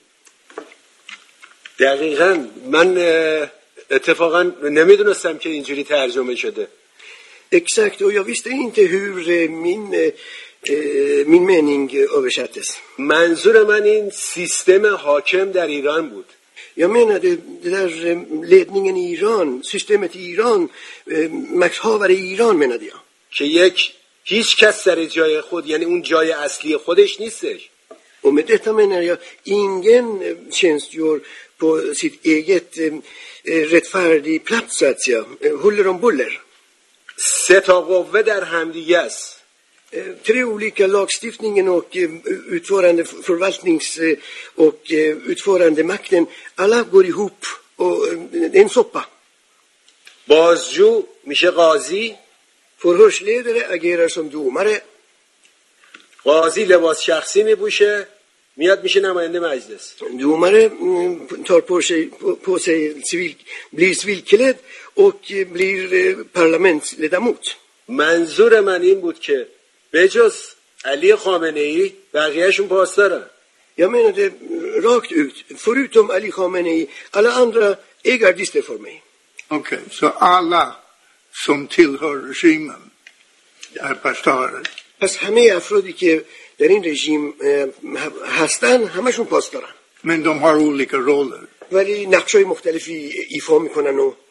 دقیقاً من اتفاقا نمیدونستم که اینجوری ترجمه شده. Exakt, och jag visste inte hur min min mening översattes. منظور من این سیستم حاکم در ایران بود. Jag menade det där ledningen i Iran, systemet i Iran, makthavare i Iran menade jag. که یک هیچ کس سر جای خود، یعنی اون جای اصلی خودش نیستش. Och med detta menar jag ingen tjänstgör på sitt eget rättfärdig plats så att säga, huller om buller. سه تا قوه در همدیگه است. Tre olika lagstiftningen och utförande förvaltnings och utförande makten, alla går ihop och det är en soppa. بازجو میشه قاضی. Förhörsledare agerar som domare. قاضی لباس شخصی میپوشه، میاد میشه نماینده مجلس. Domare tar på sig på sig civil, blir civilklädd och blir parlamentsledamot. منظور من این بود که بجز علی خامنه‌ای بقیه‌شون پاسدارن. Jag menade rakt ut, förutom Ali Khamenei, alla andra är gardister för mig. Okej, okay, så alla som tillhör regimen är pastorer. پس همه افرادی که در این رژیم هستن همشون پاسدارن. Men de har olika roller. ولی نقشای مختلفی ایفا میکنن و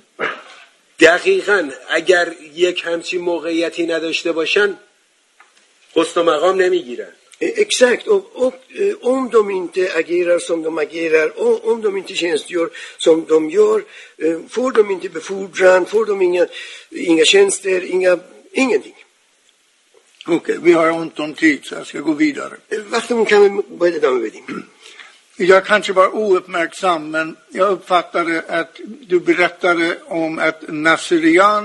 دقیقاً اگر یک همچین موقعیتی نداشته باشن حسن و مقام نمیگیرن. Exakt, och, och om de inte agerar som de agerar, och om de inte tjänstgör som de gör, får de inte befordran, får de inga, inga tjänster, inga, ingenting. Okej, okay, vi har ont om tid så jag ska gå vidare. Vakten kan vi börja adamme bedin. Jag kanske var ouppmärksam, men jag uppfattade att du berättade om att Naserian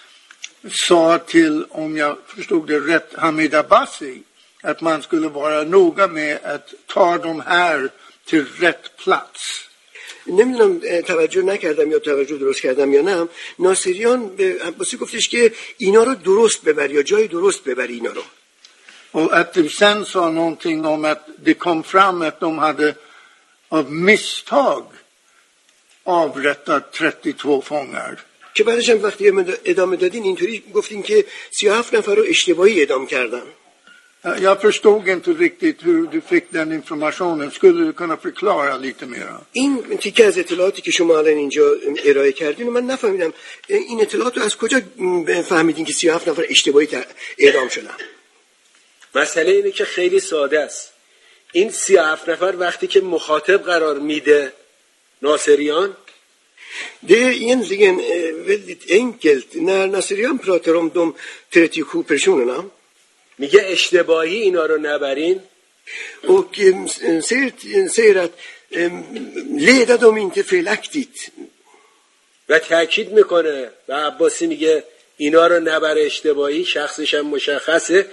sa till, om jag förstod det rätt, Hamid Abbasi, att man skulle vara noga med att ta de här till rätt plats. نمیدونم توجه نکردم یا توجه درست کردم یا نه. ناصریان به عباسی گفتش که اینا رو درست ببر یا جای درست ببر اینا رو. Och att du sen sa någonting om att det kom fram att de hade av misstag avrättat trettiotvå fångar. که بعدش هم وقتی ادامه دادین اینطوری گفتین که سی و هفت نفر رو اشتباهی اعدام کردن. Jag förstod inte riktigt hur du fick den informationen. Skulle du kunna förklara lite mer? این تیکه از اطلاعاتی که شما الان اینجا ارائه کردین من نفهمیدم. این اطلاعات رو از کجا فهمیدین که سی و هفت نفر اشتباهی اعدام شدن؟ مسئله اینه که خیلی ساده است. این سی و هفت نفر وقتی که مخاطب قرار میده ناصریان، Det är egentligen eh, väldigt enkelt. När Naserian pratar om de trettiosju personerna میگه اشتباهی اینا رو نبرین och eh, säger, säger att eh, leda dem inte felaktigt. و تاکید میکنه و عباسی میگه اینا رو نبر اشتباهی، شخصش هم مشخصه،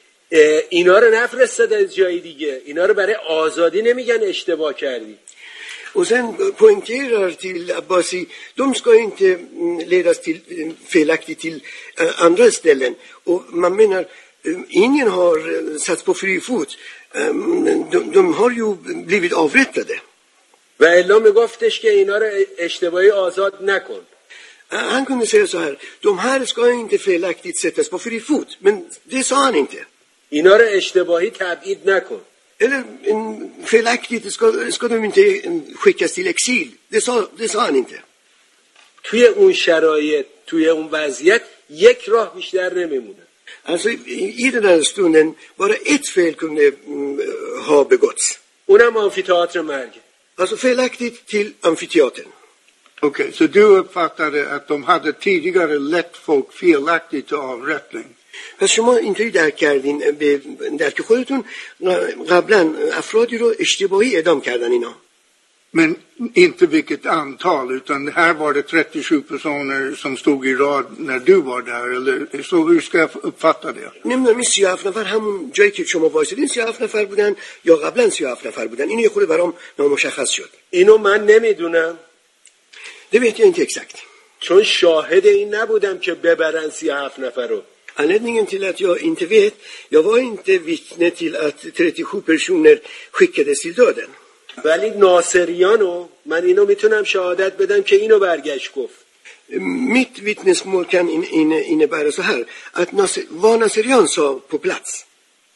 اینا رو نفرستاده از جای دیگه، اینا رو برای آزادی نمیگن اشتباه کردی. Och sen poängterar till Abbasi, de ska inte ledas till, felaktigt till uh, andra ställen. Och man menar, uh, ingen har uh, satts på fri fot. Um, de, de har ju blivit avrättade. و الا میگفتش که اینا رو اشتباهی آزاد نکن. Uh, han kunde säga så här, de här ska inte felaktigt sättas på fri fot. Men det sa han inte. اینا رو اشتباهی تبعید نکن. Eller um, felaktigt ska, ska de inte um, skickas till exil. Det sa, det sa han inte. توی اون شرایط، توی اون وضعیت یک راه بیشتر نمیمونه. Alltså i, i den här stunden bara ett fel kunde um, ha begåtts. اونم آمفی‌تئاتر مرگ. Alltså felaktigt till amfiteatern. Okej, okay, så du uppfattade att de hade tidigare lett folk felaktigt till avrättning? پس شما اینطوری درک کردین، به درک خودتون قبلا افرادی رو اشتباهی اعدام کردن اینا. Men inte vilket antal, utan här var det trettiosju personer som stod i rad när du var där, eller så hur ska jag uppfatta det? نمیدونم این سی و هفت نفر همون جایی که شما وایسیدین سی و هفت نفر بودن یا قبلا سی و هفت نفر بودن؟ این یه خورده برام نامشخص شد. اینو من نمیدونم. Det vet jag inte exakt. چون شاهد این نبودم که ببرن سی و هفت نفر رو. Anledningen till att jag inte vet, jag var inte vittne till att trettiosju personer skickades till döden. ولی ناصریانو من اینو میتونم شهادت بدم که اینو برگشت گفت. Mitt vittnesmål kan in, in, innebära så här, att Nasser, vad Nasserian sa på plats.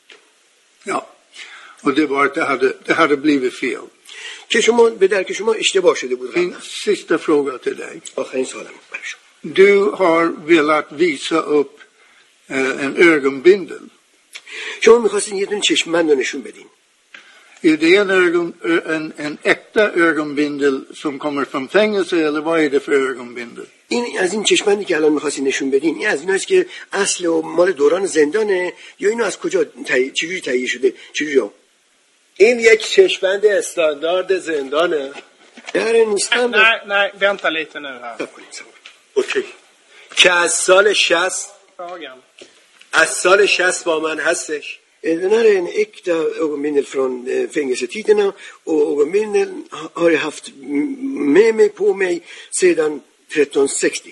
Ja, och det var att det hade, det hade blivit fel. که شما به درک شما اشتباه شده بود. Min sista fråga till dig. آخرین سوالم برای شما. Du har velat visa upp eh, en ögonbindel. شما می‌خواستین یه دونه چشم‌بند رو نشون بدین. Är det en, ögon, en, en äkta ögonbindel som kommer från fängelse, eller vad är det för ögonbindel? این از این چشم‌بندی که الان می‌خواستین نشون بدین، این از ایناست که اصل و مال دوران زندانه یا اینو از کجا تهیه چجوری تهیه شده؟ چجوری؟ این یک چشم‌بند استاندارد زندانه. در نیستم. Nej, nej, vänta lite nu här. اوکی. که از سال شصت Frågan. از سال شصت با من هستش. Den här är en äkta ögonbindel från fängelsetiderna och ögonbindeln har jag haft med mig på mig sedan tretton sextio.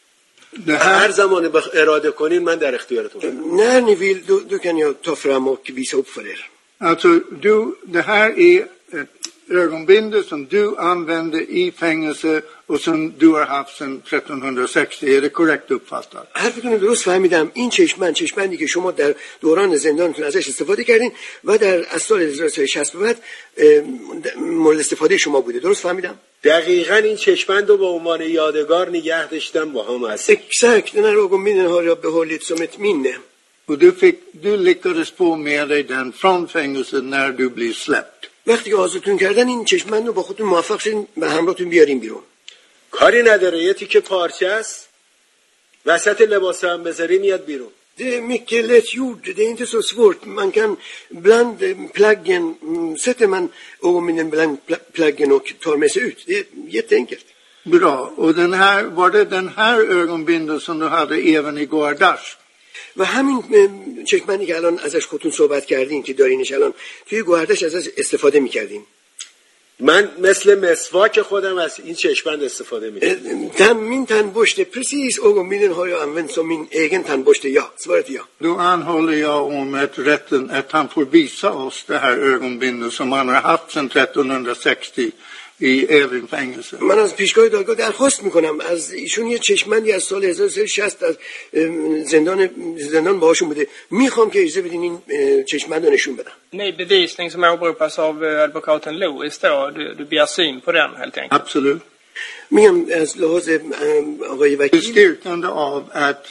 هر زمان اراده کنین من در اختیارتون. När ni vill då, då kan jag ta fram och visa upp för er. Alltså du, det här är ett ögonbindel som du använde i fängelse och som du har haft sedan tretton sextio. Är det korrekt uppfattat? حرفتون درست فهمیدم. این چشم‌بند چشم‌بندی که شما در دوران زندانتون ازش استفاده کردین و در از سال هزار و سیصد و شصت به بعد مورد استفاده شما بوده. درست فهمیدم؟ دقیقاً این چشم‌بند رو به عنوان یادگار نگه داشتم با هم هست. Exakt, den här ögonbindeln har jag behållit som ett minne. Och du, fick, du lyckades få med dig den från fängelset när du blir släppt. وقتی که آزادتون کردن این چشم‌بند رو با خودتون موفق شدین به همراهتون بیارین بیرون. کاری نداره، یه تیکه پارچه است وسط لباس هم بذاری میاد بیرون. Det är mycket lätt gjort, det är inte så svårt. Man kan bland plaggen, sätter man ögonbindeln bland plaggen och tar med sig ut. Det är jätteenkelt. Bra, och den här, var det den här ögonbindeln som du hade även i Goardash? و همین چشم‌بندی که الان ازش خودتون صحبت کردین که دارینش الان توی گوهردش ازش استفاده می‌کردین. من مثل مسواک خودم از این چشم‌بند استفاده می‌کنم. Min tandborste, precis ögonbindeln har jag använt som min egen tandborste, ja. Svaret är ja. Då anhåller jag om att rätten att han får visa oss det här ögonbindeln som han har haft sedan tretton sextio i Evin-fängelset. من از پیشگاه دادگاه درخواست میکنم از ایشون یه چشم‌بندی از سال هزار و سیصد و شصت از زندان زندان باهاشون بوده. میخوام که اجازه بدین این چشم‌بند رو نشون بدم. Ny bevisning som åberopas av advokaten Lewis då, du, du begär syn på den helt enkelt. Absolut. میگم از لحاظ آقای وکیل Styrkande av att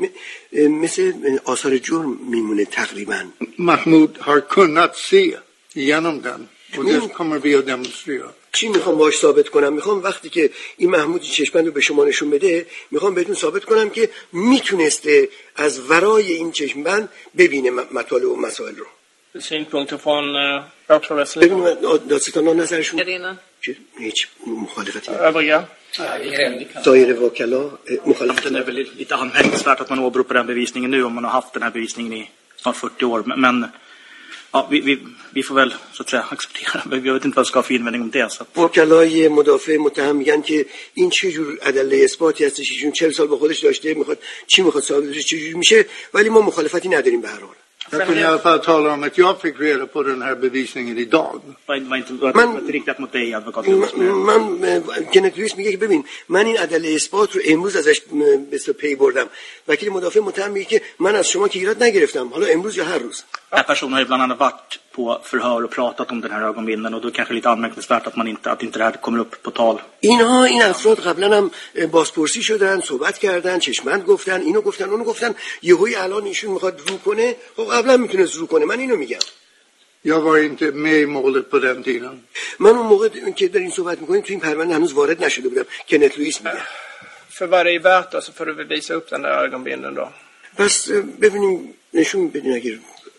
مثل آثار جرم میمونه تقریبا. Mahmoud har kunnat se genom den. Och det kommer vi att demonstrera. چی میخوام باش ثابت کنم؟ میخوام وقتی که این محمود چشمند رو به شما نشون بده، میخوام بهتون ثابت کنم که میتونسته از ورای این چشمبند ببینه مطالب و مسائل رو. Synpunkter från åklagarsidan. ببینیم دادستانان نظرشون Carina. هیچ مخالفتی Övriga. دایر وکلا مخالفت Det är väl lite anmärkningsvärt att man åberopar den bevisningen nu om man har haft den här bevisningen i snart fyrtio år. Men ja, vi, vi, vi får väl så att säga acceptera. Jag vet inte vad jag ska ha för invändning om det. Så. وکلای مدافع متهم میگن که این چه جور ادله اثباتی هستش، ایشون چهل سال با خودش داشته، میخواد چی میخواد ثابت بشه چه جور میشه، ولی ما مخالفتی نداریم به هر حال. Jag kunde i alla fall tala om att jag fick reda på den här bevisningen idag. Det var inte, var Men- inte riktat mot dig, advokat. من کنت لوئیس میگه که ببین من این ادله اثبات رو امروز ازش به اصطلاح پی بردم. وکیل مدافع متهم میگه که من از شما که ایراد نگرفتم، حالا امروز یا هر روز. Den här personen har ju bland annat varit på förhör och pratat om den här ögonbindeln och då kanske lite anmärkningsvärt att man inte att inte det här kommer upp på tal. اینها این افراد قبلا هم بازپرسی شدن، صحبت کردن، چشمند گفتن، اینو گفتن، اونو گفتن، یهویی الان ایشون میخواد رو کنه. خب قبلا میتونست رو کنه، من اینو میگم. Jag var inte med i målet på den tiden. من اون موقع که در این صحبت میکنیم تو این پرونده هنوز وارد نشده بودم. کنت لوئیس میگه. För vad det är värt då, så får du väl visa upp den där ögonbindeln då. پس ببینیم نشون بدین اگر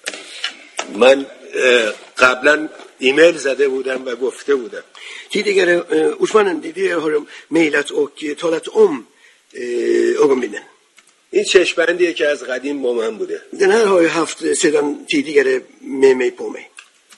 من قبلا ایمیل زده بودم و گفته بودم. Tidigare, eh, ordföranden, tidigare har de mejlat och eh, talat om eh, ögonbindeln. این چشمندیه که از قدیم با من بوده. Den här har jag haft eh, sedan tidigare med mig på mig.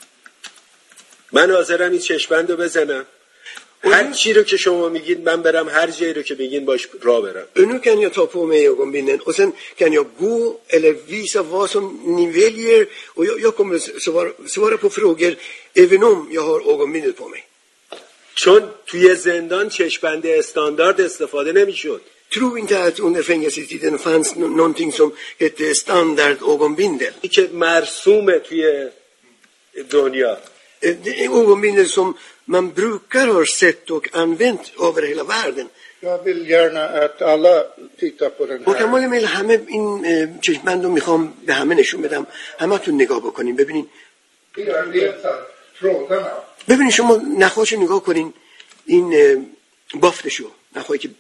من حاضرم این چشمند رو بزنم. هر چی رو که شما میگید من برم، هر جایی رو که بگین باش راه برم. Och nu kan jag ta på mig ögonbindeln och sen kan jag gå eller visa vad som ni väljer och jag, jag kommer svara, svara på frågor även om jag har ögonbindel på mig. چون توی زندان چشمند استاندارد استفاده نمیشد. Tro inte att under fängelsetiden fanns no- någonting som hette standard ögonbindel. این که مرسومه توی دنیا. Eh, Det är ögonbindel som man brukar ha sett och använt över hela världen. Jag vill gärna att alla tittar på den با här. کمال میل همه این اه، چشمند رو میخوام به همه نشون بدم، همه تون نگاه بکنین. ببینین Jag letar trådarna. ببینین شما نخواهش نگاه کنین، این اه، بافتشو نخواهی که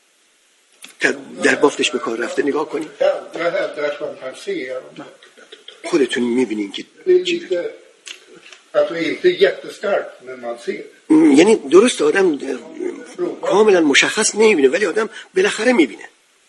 در- در بافتش به کار رفته نگاه کنین. Jag hävdar att man kan se dem. خودتون میبینین که Det är lite, alltså inte jätteskarpt, men man ser. م، یعنی درست آدم اه، کاملا مشخص نمیبینه ولی آدم بالاخره میبینه.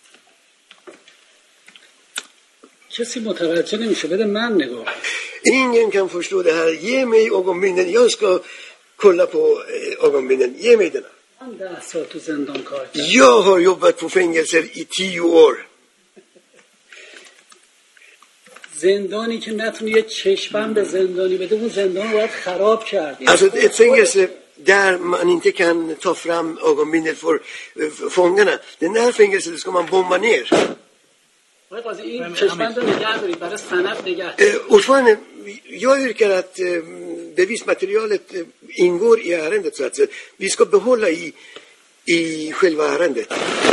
کسی متوجه نمیشه، بده من نگاه. Ingen kan förstå det här. Ge mig ögonbindeln. Jag ska kolla på eh, ögonbindeln. Ge mig den. من ده سال تو زندان کار کردم. Jag har jobbat på fängelser i tio år. زندانی که نتونه یه چشمم به زندانی بده، اون زندان رو باید خراب کردی. Alltså ett fängelse där man inte kan ta fram ögonbindel för eh, fångarna. Den här fängelset ska man bomba ner. آقای قاضی این چشمند رو نگه دارید برای سند نگه. Eh, Ordförande, jag yrkar att eh, bevismaterialet eh, ingår i ärendet så att säga. Vi ska behålla i, i själva ärendet.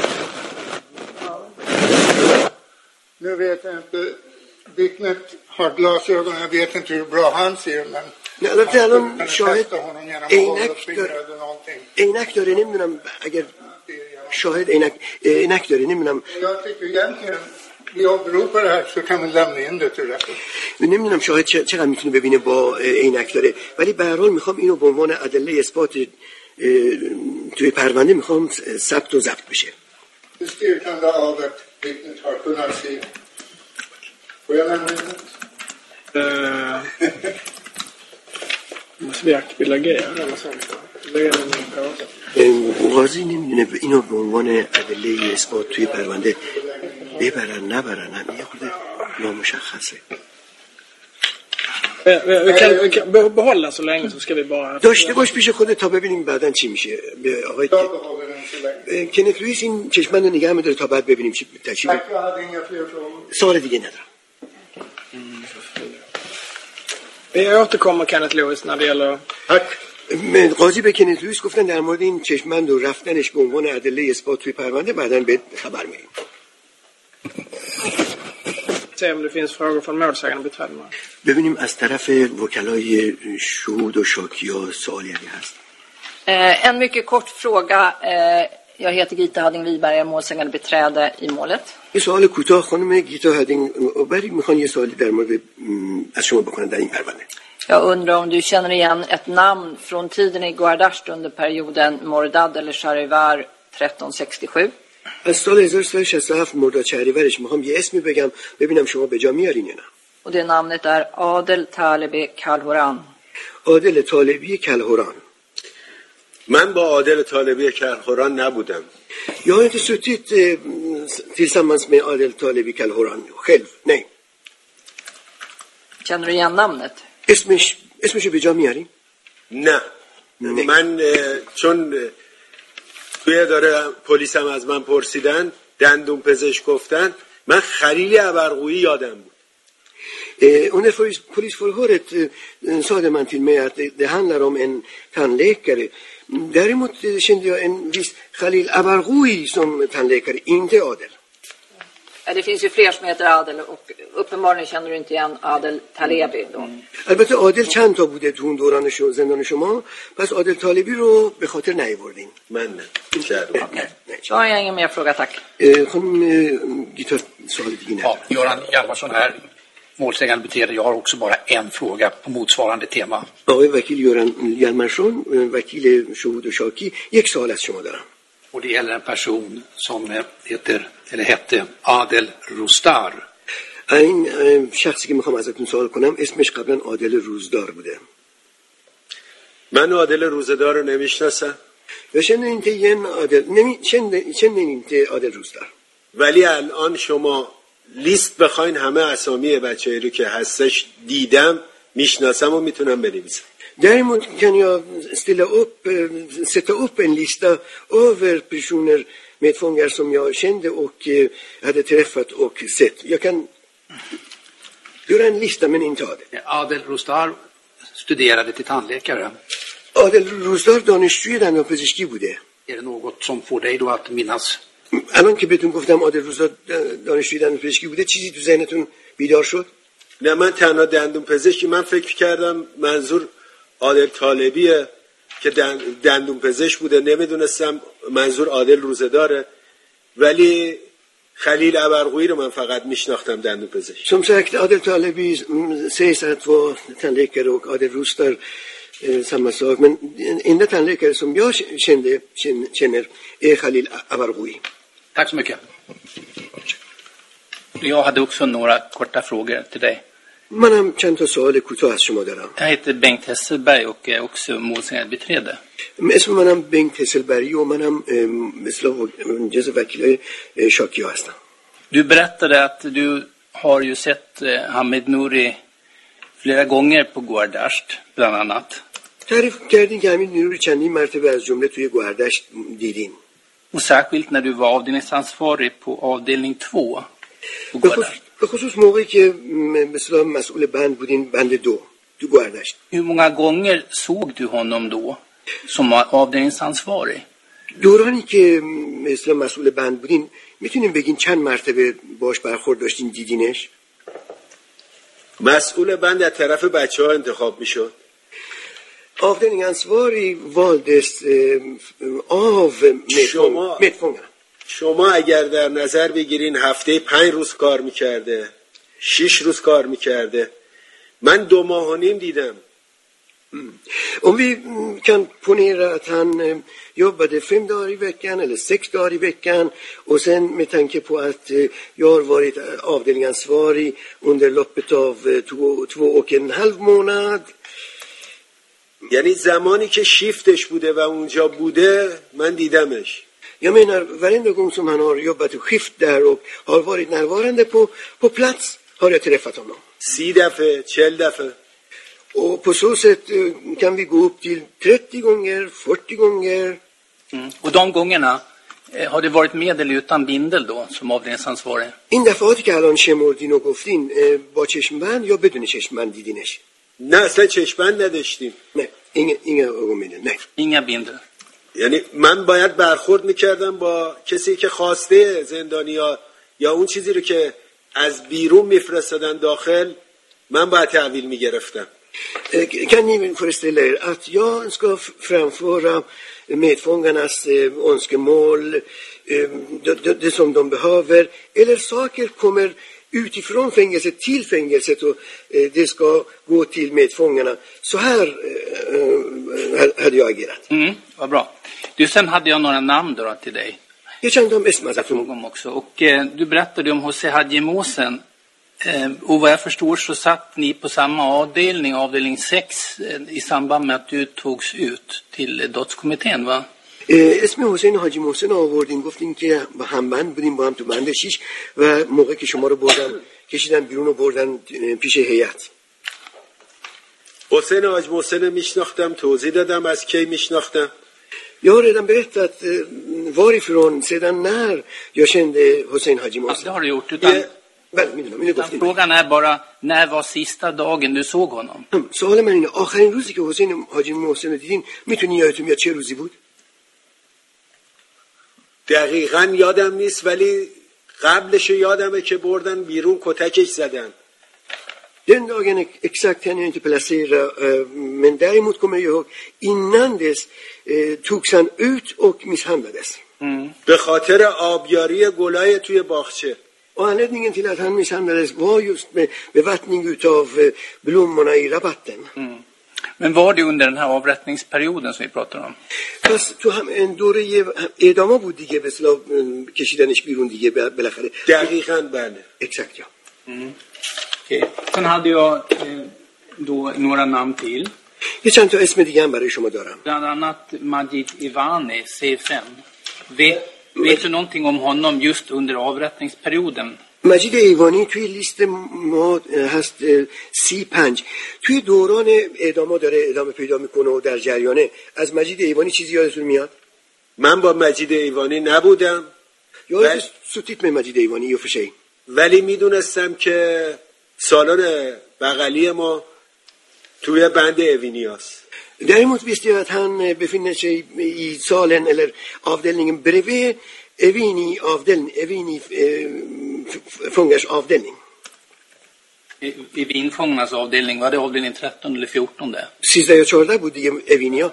Nu vet jag inte, vittnet har glasögon, jag vet inte hur bra han ser, men نه البته الان kan شاهد testa honom genom عینک hålfinger داره eller någonting. عینک داره نمیدونم اگر شاهد عینک عینک داره نمیدونم Jag tycker egentligen, vi åberopar det här så kan vi lämna in det till rätten. نمیدونم شاهد چه- چقدر میتونه ببینه با عینک داره ولی به هر حال میخوام اینو به عنوان ادله اثبات اه، توی پرونده میخوام ثبت و ضبط بشه. Styrkande av att vittnet har kunnat se. Får jag lämna in det? Eh, måste vi aktivera eller sånt då? Lägga den i påse. اه، قاضی نمیدونه اینو به عنوان ادله اثبات توی پرونده ببرن نبرن هم یه خود نامشخصه. Vi, vi, vi, kan, vi kan be- behålla så länge så ska vi bara... داشته باش پیش خودت تا ببینیم بعداً چی میشه. به آقای Jag behåller den så länge. اه، کنت لوئیس این چشمند رو نگه می‌داره تا بعد ببینیم چی تشریف. Tack, jag hade inga fler frågor. سوال دیگه ندارم. Vi återkommer Kenneth Lewis när det gäller... حق قاضی به کنت لوئیس گفتن در مورد این چشمند و رفتنش به عنوان ادله اثبات توی پرونده بعداً به خبر می‌دیم. se om det finns frågor från målsägandebiträdena. ببینیم از طرف وکلای شهود و شاکیا سوالی هست. Eh, en mycket kort fråga. Eh, jag heter Gita Hadding Wiberg, jag är målsägandebiträde i målet. یه سوال کوتاه خانم گیتا هدینگ وبری میخوان یه سوالی در مورد از شما بکنن در این پرونده. Jag undrar om du känner igen ett namn från tiden i Guardasht under perioden Mordad eller Charivar tretton sextiosju. از سال هزار و سیصد و شصت و هفت مرداد شهریورش میخوام یه اسمی بگم ببینم شما به جا میارین یا نه. Och det namnet är Adel Talebi Kalhoran. عادل طالبی کلهوران. من با عادل طالبی کلهوران نبودم. Jag har inte suttit eh, tillsammans med Adel Talebi Kalhoran själv, nej. Känner du igen namnet? اسمش اسمشو به جا میارین؟ نه. نه. من چون توی داره پلیس هم از من پرسیدن دندون پزشک گفتن من خلیل ابرقویی یادم بود. Eh, under polis, polisförhöret eh, sade man till mig att det, det handlar om en tandläkare. Däremot eh, kände jag en viss Khalil Abarghoui som tandläkare, inte Adel. Ja, det finns ju fler som heter Adel och uppenbarligen känner du inte igen Adel Talebi då. البته عادل چند تا بوده تو اون دوران شو زندان شما، پس عادل طالبی رو به خاطر نیاوردین. من نه. Okej. Så har jag ingen mer fråga, tack. Eh, خانم گیتا سوال دیگه Ja, Göran Hjalmarsson här, målsägandebiträde. Jag har också bara en fråga på motsvarande tema. آقای وکیل یوران یلمرشون وکیل شهود و شاکی یک سوال از شما دارم. Och det gäller en person som heter, eller hette Adel Rustar. این شخصی که میخوام ازتون سوال کنم اسمش قبلا عادل روزدار بوده. من عادل روزدار رو نمیشناسم. و känner inte igen Adel, نمی känner känner inte Adel Rustar. ولی الان شما لیست بخواین همه اسامی بچه‌ای رو که هستش دیدم میشناسم و میتونم بنویسم. Däremot kan jag ställa upp, sätta upp en lista över personer med fångar som jag kände och hade träffat och sett. Jag kan göra en lista men inte Adel. Adel Rustar studerade till tandläkare. Adel Rustar دانشجوی دندانپزشکی بوده. Är det något som får dig då att minnas? الان که بهتون گفتم عادل روزدار دانشجوی دندانپزشکی بوده چیزی تو ذهنتون بیدار شد؟ نه من تنها دندون پزشکی من فکر کردم منظور عادل طالبیه که دندون پزشک بوده نمیدونستم منظور عادل روزداره ولی خلیل ابرقویی رو من فقط میشناختم دندون پزشک. Som sagt Adel Talebi sägs att vara tandläkare och Adel Rustar samma sak men enda tandläkare som jag kände känner är Khalil Abarghoui. Tack så mycket. Jag hade också några korta frågor till dig. منم چند تا سوال کوتاه از شما دارم. Jag heter Bengt Hesselberg och är också målsägandebiträde. اسم منم بنگ هسلبری و منم مثل جز وکیل شاکیا هستم. Du berättade att du har ju sett Hamid Nouri flera gånger på Guardasht bland annat. تعریف کردین که حمید نوری چندین مرتبه از جمله توی گوهردشت دیدین. Och särskilt när du var avdelningsansvarig på avdelning två på Guardasht. به خصوص موقعی که مثلا مسئول بند بودین بند دو تو گوهردشت. Hur många gånger såg du honom då som avdelningsansvarig? دورانی که مثلا مسئول بند بودین میتونین بگین چند مرتبه باش برخورد داشتین دیدینش؟ مسئول بند از طرف بچه ها انتخاب میشد. Avdelningsansvarig valdes av medfångarna. شما اگر در نظر بگیرین هفته پنج روز کار میکرده شش روز کار میکرده من då ماه و نیم دیدم. Om vi kan ponera att han jobbade fem dagar i veckan eller sex dagar i veckan och sen med tanke på att jag har varit avdelningsansvarig under loppet av två, två och en halv månad. یعنی زمانی که شیفتش بوده و اونجا بوده من دیدمش. Jag menar varenda gång som han har jobbat i skift där och har varit närvarande på, på plats har jag träffat honom. سی دفعه چهل دفعه. Och på så sätt kan vi gå upp till trettio gånger, fyrtio gånger. Mm. Och de gångerna eh, har det varit med eller utan bindel då som avdelningsansvarig? این دفعاتی که الان شمردین و گفتین با چشمبند یا بدون چشمبند دیدینش؟ نه اصلا چشمبند نداشتیم. نه inga inga ögonbindel. Nej. Inga bindel. یعنی من باید برخورد میکردم با کسی که خواسته زندانیا یا اون چیزی رو که از بیرون میفرستادن داخل، من باید تحویل میگرفتم. Kan ni föreställa er att jag ska framföra medfångarnas önskemål, det, det som de behöver, eller saker kommer utifrån fängelset till fängelset och det ska gå till medfångarna. Så här hade jag agerat. Mm, vad bra. Du, sen hade jag några namn då till dig. Jag kände om Esma om också. Och eh, du berättade om José Hadji Mosen. Eh, och vad jag förstår så satt ni på samma avdelning, avdelning sex, eh, i samband med att du togs ut till dödskommittén, va? اسم حسین حاجی محسن آوردین، گفتین که با همبند بودیم با هم تو بند شیش و موقع که شما رو بردن کشیدن بیرون و بردن پیش هیئت. حسین حاجی محسن میشناختم، توضیح دادم از کی میشناختم. Jag har redan berättat varifrån sedan när jag kände Hussein Haji Mohsen. Ja, det har du gjort. Utan, utan frågan är bara, när var sista dagen du såg honom? سوال من اینه، آخرین روزی که حسین حاجی محسن رو دیدین میتونی یادتون بیاد چه روزی بود؟ دقیقاً یادم نیست، ولی قبلش یادمه که بردن بیرون کتکش زدن. Den dagen exakt kan jag inte placera, men däremot kommer jag ihåg innan dess togs han ut och misshandlades. به خاطر آبیاری گلای توی باغچه. Och anledningen till att han misshandlades var just med bevattning utav blommorna i rabatten. Mm. Men var det under den här avrättningsperioden som vi pratar om? Fast تو هم دوره اعدام بود دیگه، به اصطلاح کشیدنش بیرون دیگه بالاخره. دقیقاً بله. Exakt ja. Mm. Okej. Sen hade jag eh, då några namn till. یه چند تا اسم دیگه هم برای شما دارم. Bland annat Majid Ivani, C fem. Vet, vet du någonting om honom just under avrättningsperioden? مجید ایوانی توی لیست ما هست سی پنج. توی دوران اعدام داره ادامه پیدا میکنه و در جریانه. از مجید ایوانی چیزی یادتون میاد؟ من با مجید ایوانی نبودم. یادتون سوتیت من مجید ایوانی یا فشی؟ ولی میدونستم که سالن بغلی ما توی بند اوینیاست. Däremot visste jag att han befinner sig i salen eller avdelningen bredvid Evini avdelning, Evini eh, fångars avdelning. I vinfångarnas avdelning, var det avdelning tretton eller fjorton där? sexton och fjorton bodde i Evinia.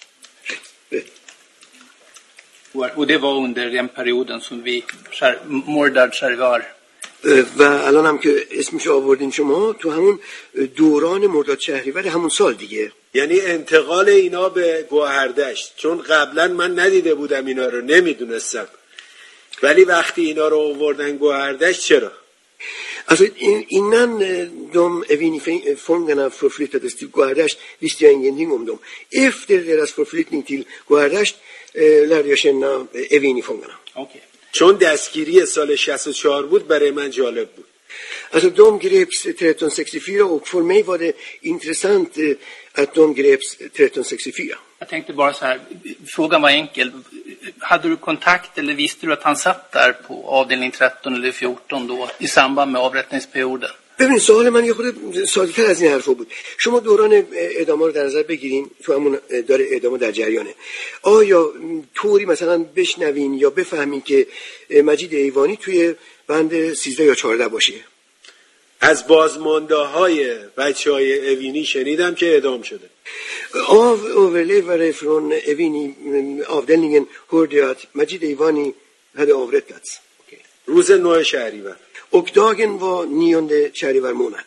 Och det var under den perioden som vi Mordad Sharivar. و الان هم که اسمش آوردین شما تو همون دوران مرداد شهریور همون سال دیگه. یعنی انتقال اینا به گوهردشت، چون قبلا من ندیده بودم اینا رو، نمیدونستم، ولی وقتی اینا رو آوردن گوهردشت چرا؟ Alltså innan de Evini-fångarna förflyttades till Guardasht visste jag ingenting om dem. Efter deras förflyttning till Guardasht eh, lärde jag känna Evini-fångarna. Okej. چون دستگیری سال شصت و چهار بود برای من جالب بود. Alltså de greps tretton sextiofyra och för mig var det intressant att de greps tretton sextiofyra. Jag tänkte bara så här, frågan var enkel. Hade du kontakt eller visste du att han satt där på avdelning tretton eller fjorton då i samband med avrättningsperioden? ببین سوال من یه خود ساده‌تر از این حرفا بود. شما دوران اعدام رو در نظر بگیرین، تو همون داره اعدام در جریانه. آیا طوری مثلا بشنوین یا بفهمین که مجید ایوانی توی بند سیزده یا چهارده باشه؟ از بازمانده‌های بچه‌های اوینی شنیدم که اعدام شده. Av överlevare från Evini avdelningen hörde jag att Majid Ivani hade avrättats. Okay. روز نه شهریور. Och dagen var nionde Shahrivar månad.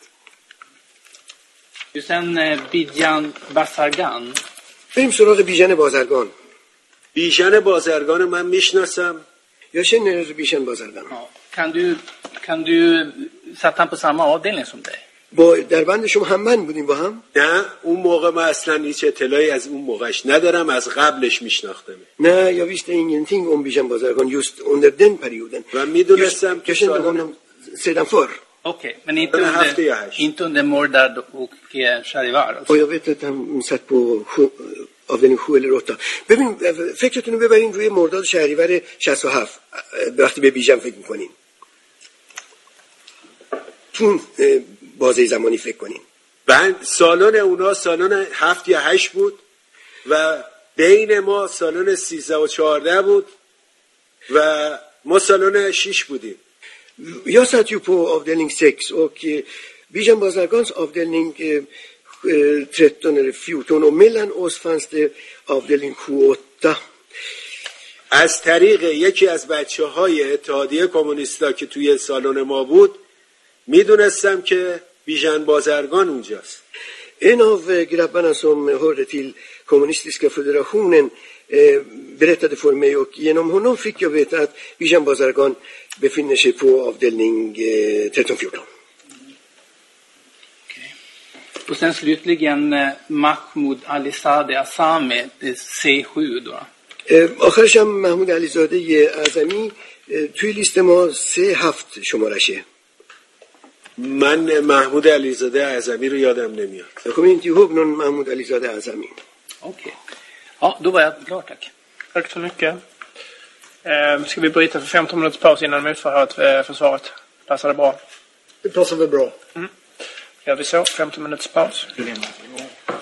Sen Bijan Bazargan. بریم سراغ بیژن بازرگان. بیژن بازرگان من میشناسم. Jag känner بیژن بازرگان. Kan du kan du satt han på samma avdelning som dig? با در بند شما هم من بودیم با هم؟ نه اون موقع من اصلا هیچ اطلاعی از اون موقعش ندارم، از قبلش میشناختم. نه jag visste ingenting om بیژن بازرگان just under den perioden. و میدونستم که kände honom sedan förr. Okej, men inte under, inte under Mordad och Shahrivar. Och jag vet att han satt på avdelning sju eller åtta. ببین فکرتون رو ببرین روی مرداد شهریور شصت و هفت وقتی به بیژن فکر می‌کنین. چون بازه زمانی فکر کنین. بعد سالن اونا سالن هفت یا هشت بود و بین ما سالن سیزده و چهارده بود و ما سالن شیش بودیم. Jag satt ju på avdelning sex och Bijan Bazargans avdelning tretton eller fjorton och mellan oss fanns det avdelning sju åtta. از طریق یکی از بچه های اتحادیه کمونیستا که توی سالن ما بود میدونستم که بیژن بازرگان اونجاست. En av grabbarna som hörde till kommunistiska federationen eh, berättade för mig och genom honom fick jag veta att Bijan Bazargan befinner sig på avdelning eh, tretton fjorton. Okay. Och sen slutligen eh, Mahmoud Alizadeh Azami, C sju då. آخرش هم محمود علیزاده اعظمی توی لیست ما سه هفت شمارشه. من محمود علیزاده اعظمی رو یادم نمیاد. Jag kommer inte ihåg någon Mahmoud Alizadeh Azami. Okej. Ja, då var jag klar, tack. Tack så mycket. Eh, ska vi bryta för femton minuters paus innan motförhöret eh, försvaret? Passar det bra? Det passar väl bra. Mm. Gör vi så, femton minuters paus.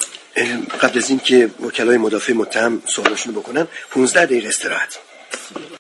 قبل از اینکه وکلای مدافع متهم سوالشون بکنن پانزده دقیقه استراحت.